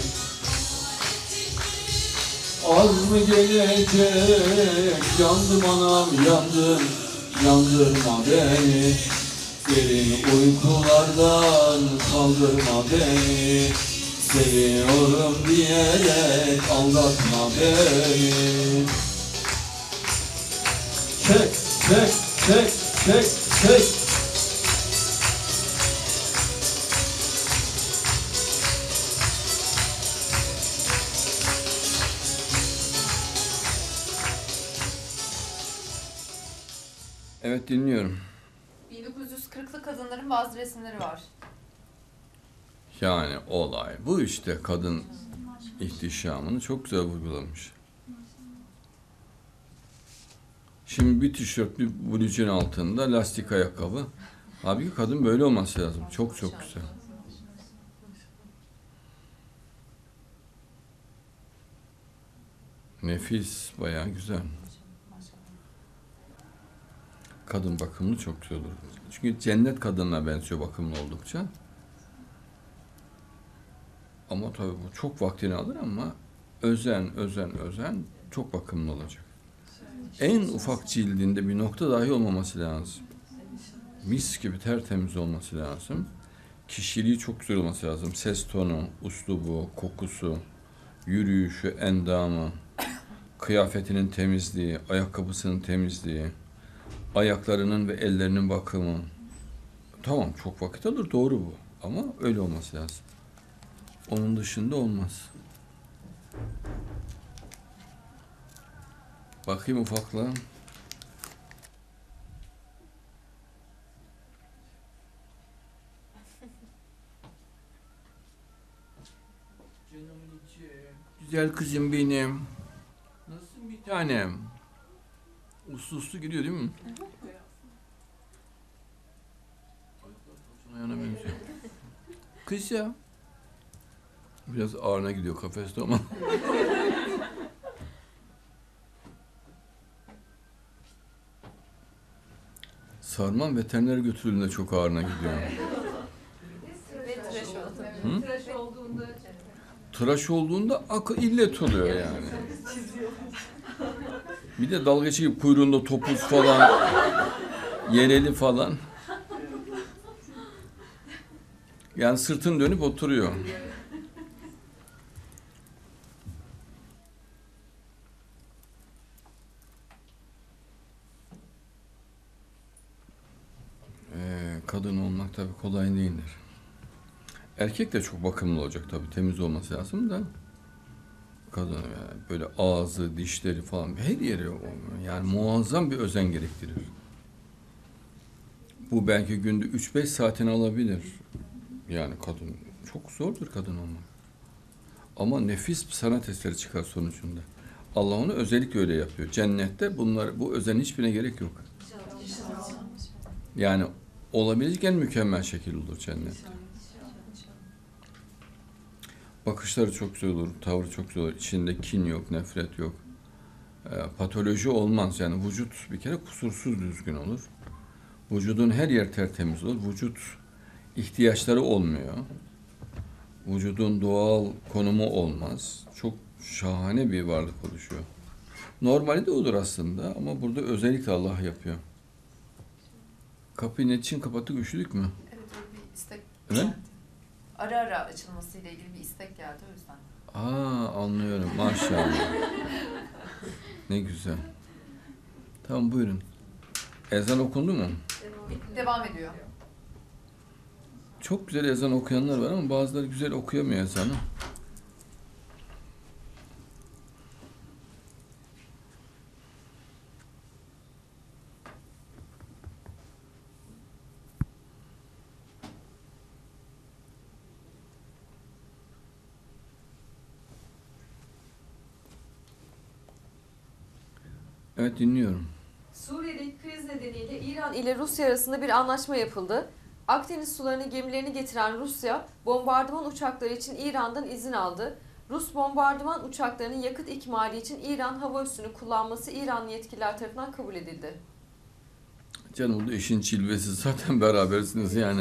Az mı gelecek, yandım anam yandım, yandırma beni. Derin uykulardan kaldırma beni. Seviyorum diyerek aldatma beni. Çek, çek, çek, çek, çek. Evet, dinliyorum. 1940'lı kadınların bazı resimleri var. Yani olay bu işte, kadın ihtişamını çok güzel vurgulamış. Şimdi bir tişört, bir blue'cin altında lastik ayakkabı. Halbuki kadın böyle olması lazım. Çok çok güzel. Nefis, bayağı güzel. Kadın bakımlı çok güzel olur. Çünkü cennet kadınına benziyor bakımlı oldukça. Ama tabii bu çok vaktini alır ama özen çok bakımlı olacak. En ufak cildinde bir nokta dahi olmaması lazım. Mis gibi tertemiz olması lazım. Kişiliği çok güzel olması lazım. Ses tonu, uslubu, kokusu, yürüyüşü, endamı, kıyafetinin temizliği, ayakkabısının temizliği, ayaklarının ve ellerinin bakımı. Tamam, çok vakit alır, doğru bu. Ama öyle olması lazım. Onun dışında olmaz. Bakayım ufakla. Güzel kızım benim. Nasılsın bir tanem? Uslu uslu gidiyor değil mi? Ayağına benziyor. Kız ya. Biraz ağrına gidiyor kafeste ama. Sarman veteriner götürüldüğünde çok ağrına gidiyor. Hı? Tıraş olduğunda akı illet oluyor yani. Bir de dalga geçip kuyruğunda topuz falan, yereli falan. Yani sırtın dönüp oturuyor. Kadın olmak tabii kolay değildir. Erkek de çok bakımlı olacak tabii, temiz olması lazım da. Kadın yani böyle ağzı, dişleri falan her yeri yani muazzam bir özen gerektirir. Bu belki günde 3-5 saatini alabilir. Yani kadın, çok zordur kadın olmak. Ama nefis bir sanat eseri çıkar sonucunda. Allah onu özellikle öyle yapıyor. Cennette bu özen hiçbirine gerek yok. Yani olabilecek en mükemmel şekil olur cennette. Bakışları çok güzel olur, tavrı çok güzel olur. İçinde kin yok, nefret yok. Patoloji olmaz. Yani vücut bir kere kusursuz düzgün olur. Vücudun her yer tertemiz olur. Vücut ihtiyaçları olmuyor. Vücudun doğal konumu olmaz. Çok şahane bir varlık oluşuyor. Normali de olur aslında ama burada özellikle Allah yapıyor. Kapıyı ne için kapattık, üşüdük mü? Evet, bir istek. Evet? Ara ara açılmasıyla ilgili bir istek geldi o yüzden. Anlıyorum. Maşallah. Ne güzel. Tamam, buyurun. Ezan okundu mu? Devam ediyor. Çok güzel ezan okuyanlar var ama bazıları güzel okuyamıyor ezanı. Evet, dinliyorum. Suriye'deki kriz nedeniyle İran ile Rusya arasında bir anlaşma yapıldı. Akdeniz sularına gemilerini getiren Rusya, bombardıman uçakları için İran'dan izin aldı. Rus bombardıman uçaklarının yakıt ikmali için İran hava üssünü kullanması İranlı yetkililer tarafından kabul edildi. Canım bu da işin çilvesi, zaten berabersiniz yani.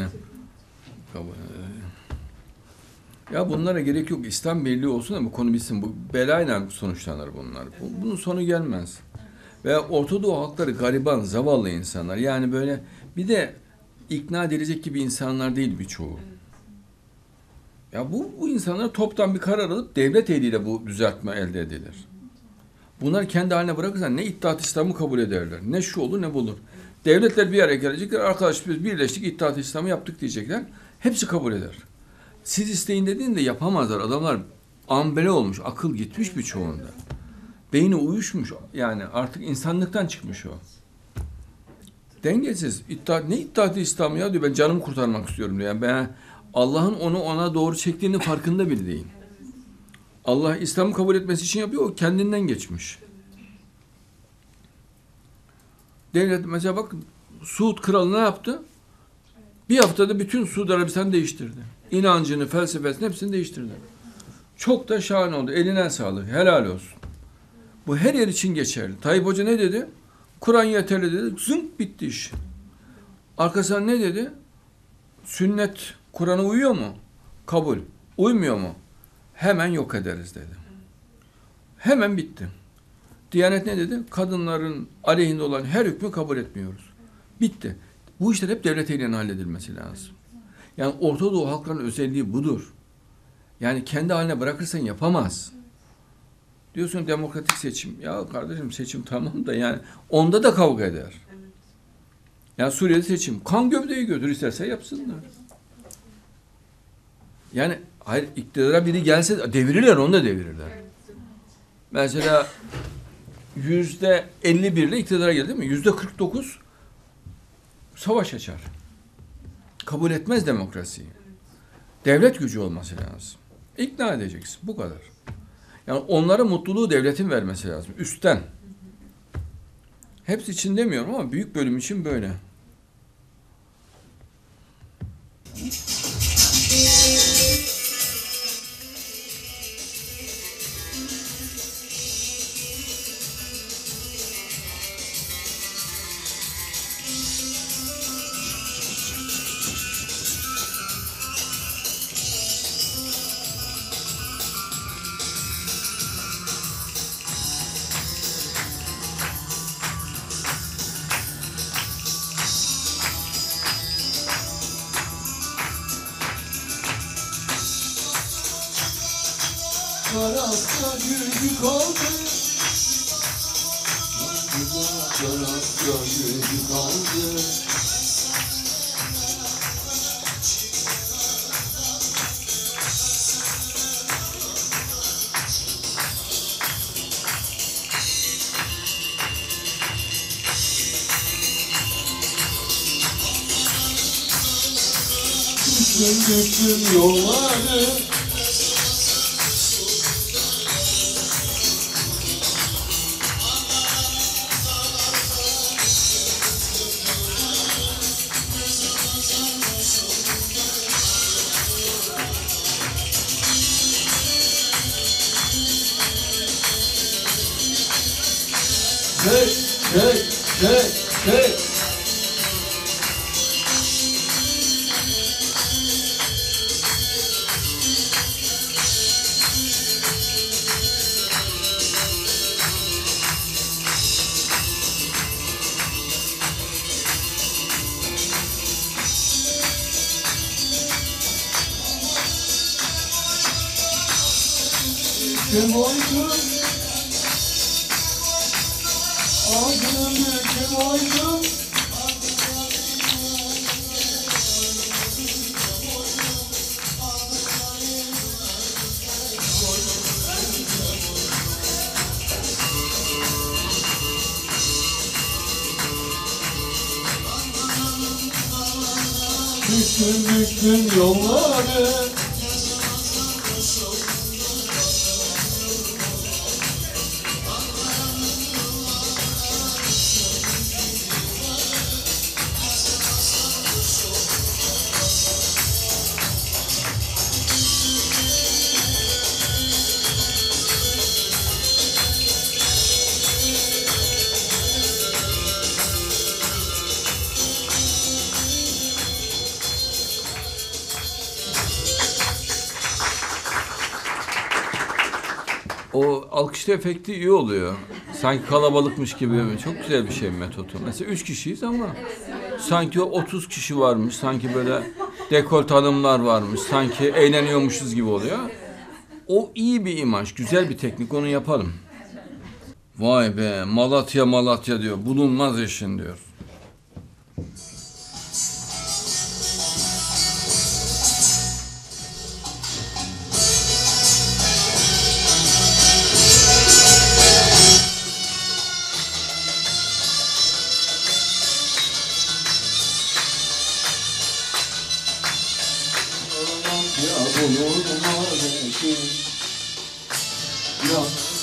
Ya bunlara gerek yok. İslam birliği olsun da bu konu bitsin. Bu belayla sonuçlanır bunlar. Bunun sonu gelmez. Ve Orta Doğu halkları gariban, zavallı insanlar. Yani böyle bir de ikna edilecek gibi insanlar değil birçoğu. Ya bu insanlar toptan bir karar alıp devlet eliyle bu düzeltme elde edilir. Bunlar kendi haline bırakırsan ne İttihat İslam'ı kabul ederler, ne şu olur ne bu olur. Devletler bir araya gelecekler, arkadaş biz birleştik İttihat İslam'ı yaptık diyecekler. Hepsi kabul eder. Siz isteyin dediğinde yapamazlar. Adamlar ambele olmuş, akıl gitmiş birçoğunda. Beyni uyuşmuş, yani artık insanlıktan çıkmış o. Dengesiz. Ne İttihat İslam'ı ya diyor, ben canımı kurtarmak istiyorum diyor. Yani ben Allah'ın onu ona doğru çektiğinin farkında bile değil. Allah İslam'ı kabul etmesi için yapıyor, o kendinden geçmiş. Devlet mesela bak, Suud kralı ne yaptı? Bir haftada bütün Suudi Arabistan değiştirdi. İnancını, felsefesini hepsini değiştirdi. Çok da şahane oldu. Eline sağlık. Helal olsun. Bu her yer için geçerli. Tayyip Hoca ne dedi? Kur'an yeterli dedi. Zınk bitti iş. Arkasından ne dedi? Sünnet Kur'an'a uyuyor mu? Kabul. Uymuyor mu? Hemen yok ederiz dedi. Hemen bitti. Diyanet ne dedi? Kadınların aleyhinde olan her hükmü kabul etmiyoruz. Bitti. Bu işler hep devlet eliyle halledilmesi lazım. Yani Orta Doğu halklarının özelliği budur. Yani kendi haline bırakırsan yapamaz. Diyorsun demokratik seçim. Ya kardeşim seçim tamam da yani onda da kavga eder. Yani Suriye'de seçim. Kan gövdeyi götür, isterse yapsınlar. Yani hayır, iktidara biri gelse devirirler, onu da devirirler. Mesela %51 ile iktidara geldi değil mi? %49 savaş açar. Kabul etmez demokrasiyi. Devlet gücü olması lazım. İkna edeceksin. Bu kadar. Yani onlara mutluluğu devletin vermesi lazım. Üstten. Hepsi için demiyorum ama büyük bölüm için böyle. Tarafta gücü kaldı. Tarafta gücü kaldı. Düştüm yolları. Hey. Kim oydu? Ağzını kim oydu? Düştüm yolları. O alkışlı efekti iyi oluyor. Sanki kalabalıkmış gibi. Çok güzel bir şey metodu. Mesela 3 kişiyiz ama sanki 30 kişi varmış. Sanki böyle dekolte hanımlar varmış. Sanki eğleniyormuşuz gibi oluyor. O iyi bir imaj, güzel bir teknik. Onu yapalım. Vay be, Malatya Malatya diyor. Bulunmaz eşin diyor. Ya bulunmaz eşin. Ya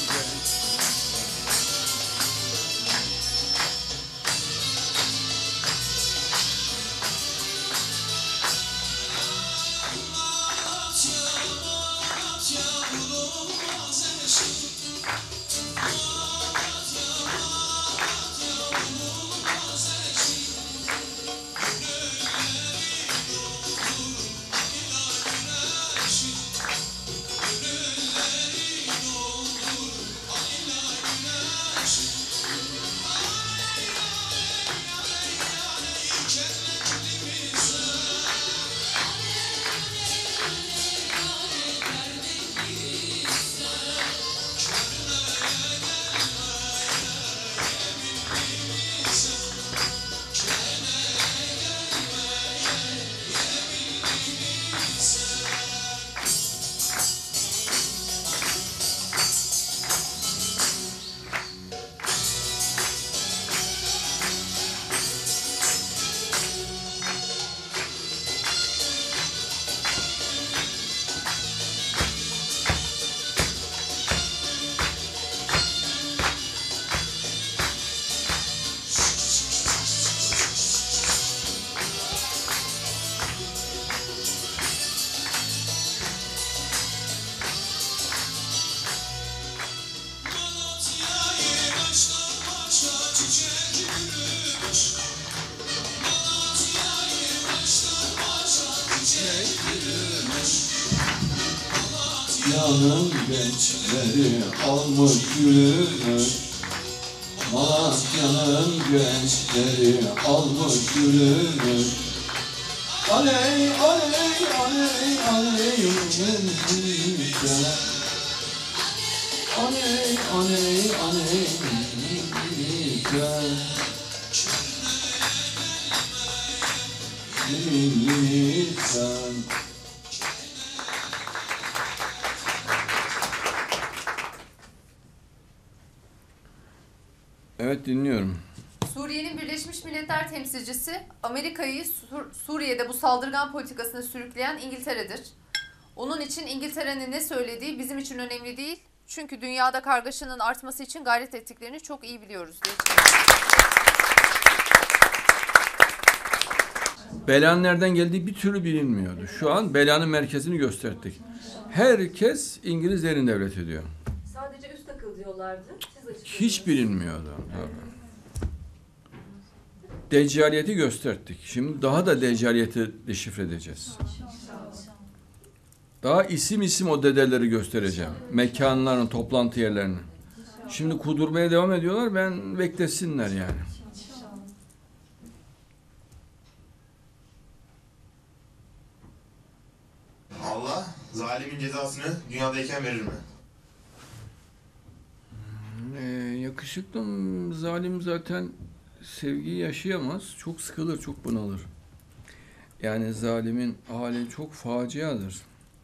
Malatya'nın gençleri almış yürümüş. Malatya'nın gençleri almış yürümüş. Aley aley aley aley yürümüşler. Aley aley aley yürümüşler. Yürümüşler. Evet, dinliyorum. Suriye'nin Birleşmiş Milletler temsilcisi Amerika'yı Suriye'de bu saldırgan politikasına sürükleyen İngiltere'dir. Onun için İngiltere'nin ne söylediği bizim için önemli değil. Çünkü dünyada kargaşanın artması için gayret ettiklerini çok iyi biliyoruz diye. Belanın nereden geldiği bir türlü bilinmiyordu. Şu an belanın merkezini gösterdik. Herkes İngiliz derin devleti diyor. Sadece üst akıl diyorlardı. Siz açıklayın. Hiç bilinmiyordu. Evet. Deccaliyeti gösterdik. Şimdi daha da deccaliyeti deşifre edeceğiz. Daha isim o dedeleri göstereceğim. Mekanların, toplantı yerlerini. Şimdi kudurmaya devam ediyorlar. Ben beklesinler yani. Allah zalimin cezasını dünyadayken verir mi? Yakışıklı zalim zaten sevgiyi yaşayamaz. Çok sıkılır, çok bunalır. Yani zalimin hali çok faciadır.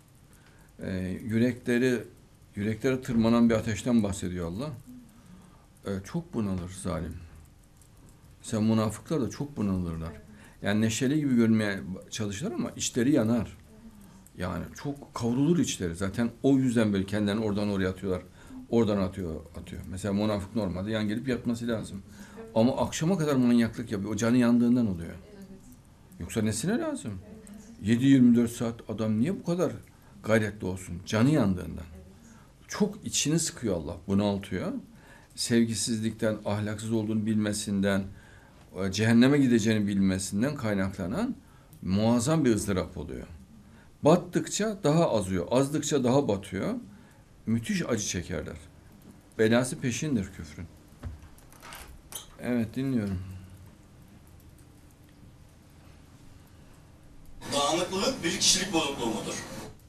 Yüreklere tırmanan bir ateşten bahsediyor Allah. Çok bunalır zalim. Mesela münafıklar da çok bunalırlar. Yani neşeli gibi görmeye çalışırlar ama içleri yanar. Yani çok kavrulur içleri. Zaten o yüzden böyle kendilerini oradan oraya atıyorlar. Oradan atıyor. Mesela münafık normalde yan gelip yatması lazım. Ama akşama kadar manyaklık yapıyor. O canı yandığından oluyor. Yoksa nesine lazım? 7-24 saat adam niye bu kadar gayretli olsun? Canı yandığından. Çok içini sıkıyor Allah. Bunaltıyor. Sevgisizlikten, ahlaksız olduğunu bilmesinden, cehenneme gideceğini bilmesinden kaynaklanan muazzam bir ızdırap oluyor. Battıkça daha azıyor. Azdıkça daha batıyor. müthiş acı çekerler. Belası peşindir küfrün. Evet, dinliyorum. Dağınıklılık bir kişilik bozukluğu mudur?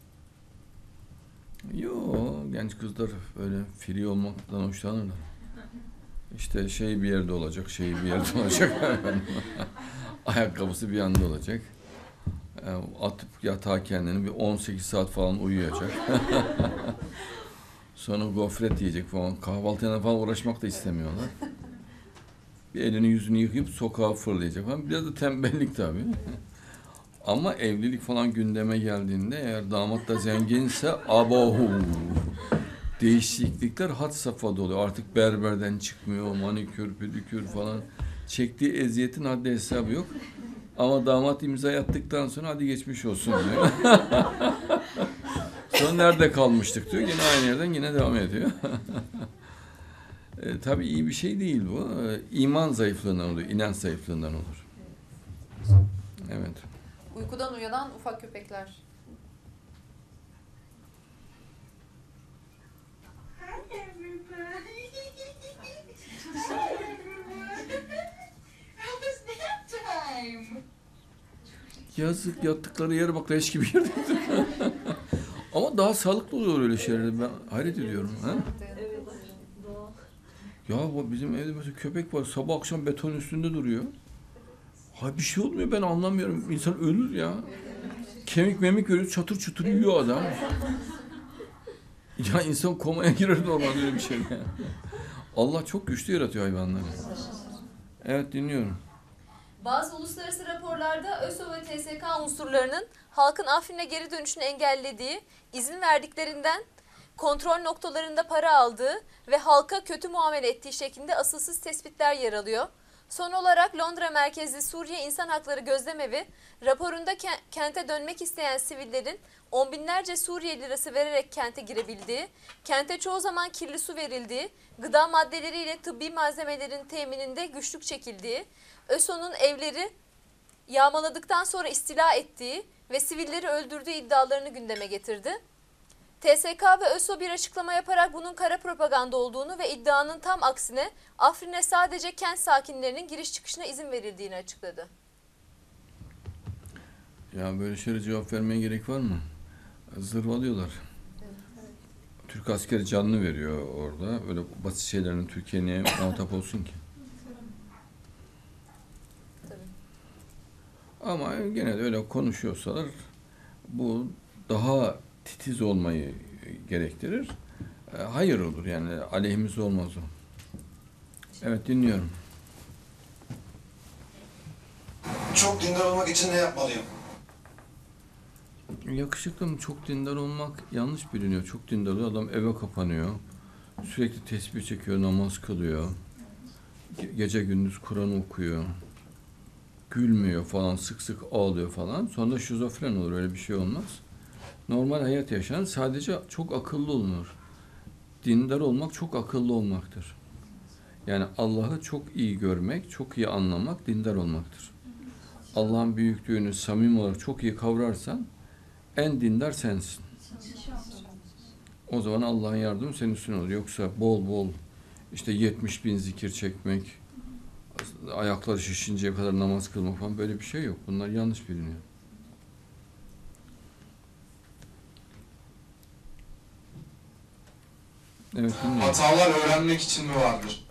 Yo, genç kızlar öyle free olmaktan hoşlanırlar. İşte şey bir yerde olacak, şey bir yerde olacak. Ayakkabısı bir yanda olacak. Atıp yatağa kendini bir 18 saat falan uyuyacak. Sonra gofret yiyecek falan. Kahvaltıyla falan uğraşmak da istemiyorlar. Bir elini yüzünü yıkayıp sokağa fırlayacak falan. Biraz da tembellik tabii. Ama evlilik falan gündeme geldiğinde eğer damat da zenginse abahu. Değişiklikler had safhada oluyor. Artık berberden çıkmıyor, manikür, pedikür falan. Çektiği eziyetin haddi hesabı yok. Ama damat imza attıktan sonra hadi geçmiş olsun diyor. Sonra nerede kalmıştık diyor. Yine aynı yerden yine devam ediyor. Tabii iyi bir şey değil bu. İman zayıflığından olur, inanç zayıflığından olur. Evet. Uykudan uyanan ufak köpekler. Yazık, yattıkları yere bak, leş gibi yer. Ama daha sağlıklı oluyor öyle şeyler. Ben hayret ediyorum. Ha? Ya bizim evde mesela köpek var, sabah akşam beton üstünde duruyor. Ha bir şey olmuyor, ben anlamıyorum. İnsan ölür ya. Kemik memik ölür, çatır çutur yiyor adam. Ya insan komaya girer normalde öyle bir şey. Allah çok güçlü yaratıyor hayvanları. Evet, dinliyorum. Bazı uluslararası raporlarda ÖSO ve TSK unsurlarının halkın Afrin'e geri dönüşünü engellediği, izin verdiklerinden kontrol noktalarında para aldığı ve halka kötü muamele ettiği şeklinde asılsız tespitler yer alıyor. Son olarak Londra merkezli Suriye İnsan Hakları Gözlemevi raporunda kente dönmek isteyen sivillerin on binlerce Suriye lirası vererek kente girebildiği, kente çoğu zaman kirli su verildiği, gıda maddeleriyle tıbbi malzemelerin temininde güçlük çekildiği, ÖSO'nun evleri yağmaladıktan sonra istila ettiği ve sivilleri öldürdüğü iddialarını gündeme getirdi. TSK ve ÖSO bir açıklama yaparak bunun kara propaganda olduğunu ve iddianın tam aksine Afrin'e sadece kent sakinlerinin giriş çıkışına izin verildiğini açıkladı. Ya böyle şeylere cevap vermeye gerek var mı? Zırvalıyorlar. Türk askeri canını veriyor orada. Öyle basit şeylerin Türkiye niye muhatap olsun ki? Ama gene de öyle konuşuyorsalar bu daha titiz olmayı gerektirir. Hayır olur yani, aleyhimiz olmaz o. Evet, dinliyorum. Çok dindar olmak için ne yapmalıyım? Yakışıklı mı? Çok dindar olmak yanlış biliniyor. Çok dindar oluyor. Adam eve kapanıyor. Sürekli tesbih çekiyor, namaz kılıyor. Gece gündüz Kur'an okuyor. Gülmüyor falan, sık sık ağlıyor falan. Sonra şizofren olur, öyle bir şey olmaz. Normal hayat yaşanan, sadece çok akıllı olunur. Dindar olmak çok akıllı olmaktır. Yani Allah'ı çok iyi görmek, çok iyi anlamak dindar olmaktır. Allah'ın büyüklüğünü samimi olarak çok iyi kavrarsan en dindar sensin. O zaman Allah'ın yardımı senin üstüne olur. Yoksa bol bol işte 70 bin zikir çekmek, ayakları şişinceye kadar namaz kılmak falan, böyle bir şey yok. Bunlar yanlış biliniyor. Evet, dinliyorum. Hatalar öğrenmek için mi vardır?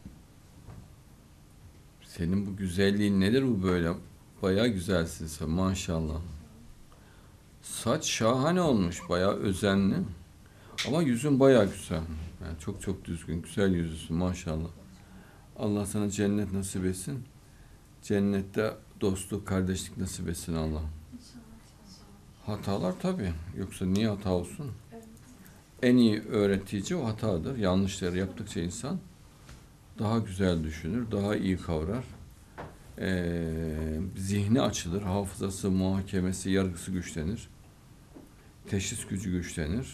Senin bu güzelliğin nedir bu böyle? Bayağı güzelsin sen, maşallah. Saç şahane olmuş, bayağı özenli. Ama yüzün bayağı güzel. Yani çok çok düzgün, güzel yüzlüsün maşallah. Allah sana cennet nasip etsin. Cennette dostluk, kardeşlik nasip etsin Allah. Hatalar tabii. Yoksa niye hata olsun? En iyi öğretici o hatadır. Yanlışları yaptıkça insan daha güzel düşünür, daha iyi kavrar. Zihni açılır, hafızası, muhakemesi, yargısı güçlenir. Teşhis gücü güçlenir.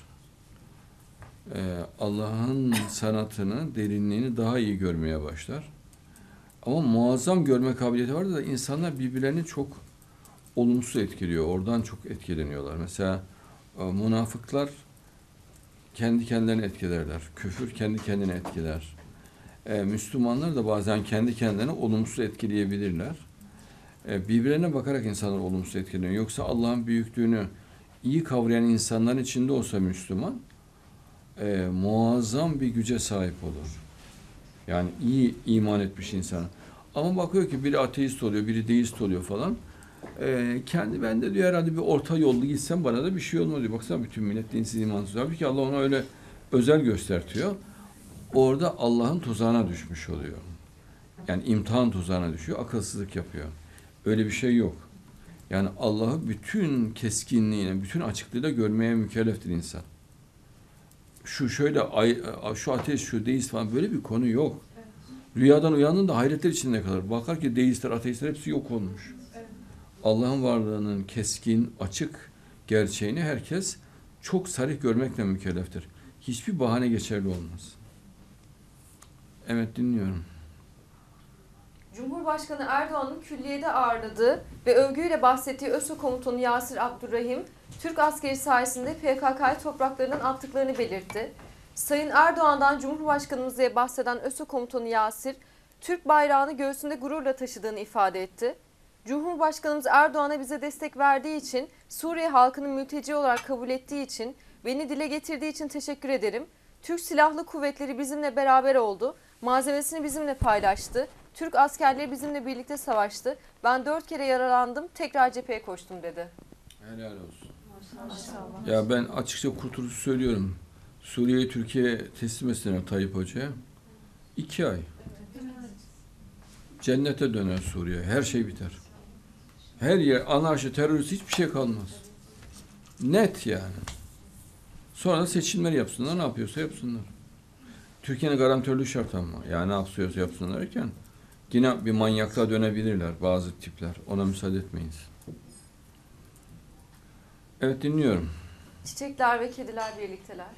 Allah'ın sanatını, derinliğini daha iyi görmeye başlar. Ama muazzam görme kabiliyeti var da insanlar birbirlerini çok olumsuz etkiliyor. Oradan çok etkileniyorlar. Mesela münafıklar kendi kendilerini etkilerler. Küfür kendi kendine etkiler. Müslümanlar da bazen kendi kendilerini olumsuz etkileyebilirler. Birbirlerine bakarak insanlar olumsuz etkileniyor. Yoksa Allah'ın büyüklüğünü iyi kavrayan insanların içinde olsa Müslüman, muazzam bir güce sahip olur. Yani iyi iman etmiş insan. Ama bakıyor ki biri ateist oluyor, biri deist oluyor falan. Kendi ben de diyor herhalde bir orta yollu gitsem bana da bir şey olmaz diyor. Baksana bütün millet dinsiz imansız. Halbuki Allah ona öyle özel göstertiyor. Orada Allah'ın tuzağına düşmüş oluyor. Yani imtihan tuzağına düşüyor, akılsızlık yapıyor. Öyle bir şey yok. Yani Allah'ı bütün keskinliğine, bütün açıklığıyla görmeye mükelleftir insan. Şu ateist, şu deist falan böyle bir konu yok. Rüyadan uyandığında hayretler içinde kalır. Bakar ki deistler, ateistler hepsi yok olmuş. Allah'ın varlığının keskin, açık gerçeğini herkes çok sarih görmekle mükelleftir. Hiçbir bahane geçerli olmaz. Evet, dinliyorum. Cumhurbaşkanı Erdoğan'ın külliyede ağırladığı ve övgüyle bahsettiği ÖSO komutanı Yasir Abdurrahim, Türk askeri sayesinde PKK'yı topraklarından attıklarını belirtti. Sayın Erdoğan'dan Cumhurbaşkanımız diye bahseden ÖSO komutanı Yasir, Türk bayrağını göğsünde gururla taşıdığını ifade etti. Cumhurbaşkanımız Erdoğan'a bize destek verdiği için, Suriye halkının mülteci olarak kabul ettiği için, beni dile getirdiği için teşekkür ederim. Türk Silahlı Kuvvetleri bizimle beraber oldu, malzemesini bizimle paylaştı. Türk askerleri bizimle birlikte savaştı. Ben 4 kere yaralandım, tekrar cepheye koştum dedi. Helal olsun. Maşallah. Ya ben açıkça kurtuluşu söylüyorum. Suriye'yi Türkiye'ye teslim etsinler Tayyip Hoca'ya. 2 ay. Cennete döner Suriye. Her şey biter. Her yer anarşi, terörist hiçbir şey kalmaz. Net yani. Sonra da seçimleri yapsınlar. Ne yapıyorsa yapsınlar. Türkiye'nin garantörlüğü şart ama. Yani ne yapıyorsa yapsınlar derken yine bir manyaklığa dönebilirler bazı tipler. Ona müsaade etmeyiz. Evet, dinliyorum. Çiçekler ve kediler birlikteler.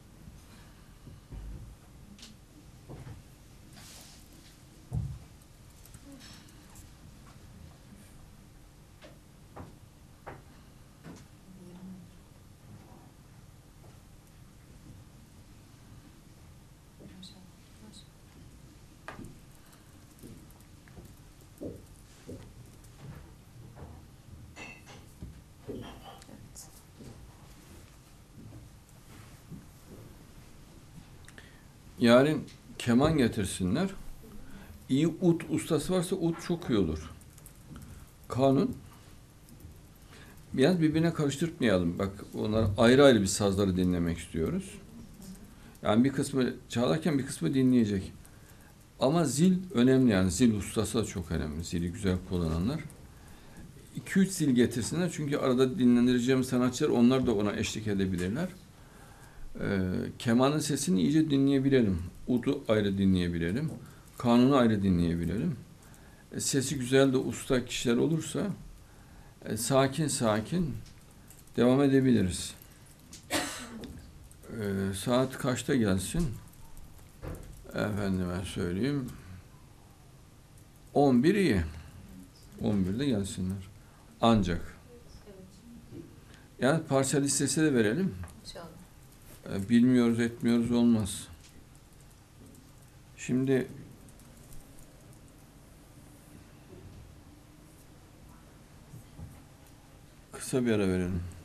Yarın keman getirsinler. İyi ut ustası varsa ut çok iyi olur. Kanun. Biraz birbirine karıştırmayalım. Bak, onlar ayrı ayrı bir sazları dinlemek istiyoruz. Yani bir kısmı çalarken bir kısmı dinleyecek. Ama zil önemli yani. Zil ustası da çok önemli. Zili güzel kullananlar. 2-3 zil getirsinler. Çünkü arada dinlendireceğim sanatçılar onlar da ona eşlik edebilirler. Kemanın sesini iyice dinleyebilelim. Udu ayrı dinleyebilelim. Kanunu ayrı dinleyebilelim. Sesi güzel de usta kişiler olursa sakin sakin devam edebiliriz. Saat kaçta gelsin? Efendime söyleyeyim. 11 iyi. 11'de gelsinler. Ancak. Yani parça listesi de verelim. İnşallah. Bilmiyoruz, etmiyoruz olmaz. Şimdi kısa bir ara verelim.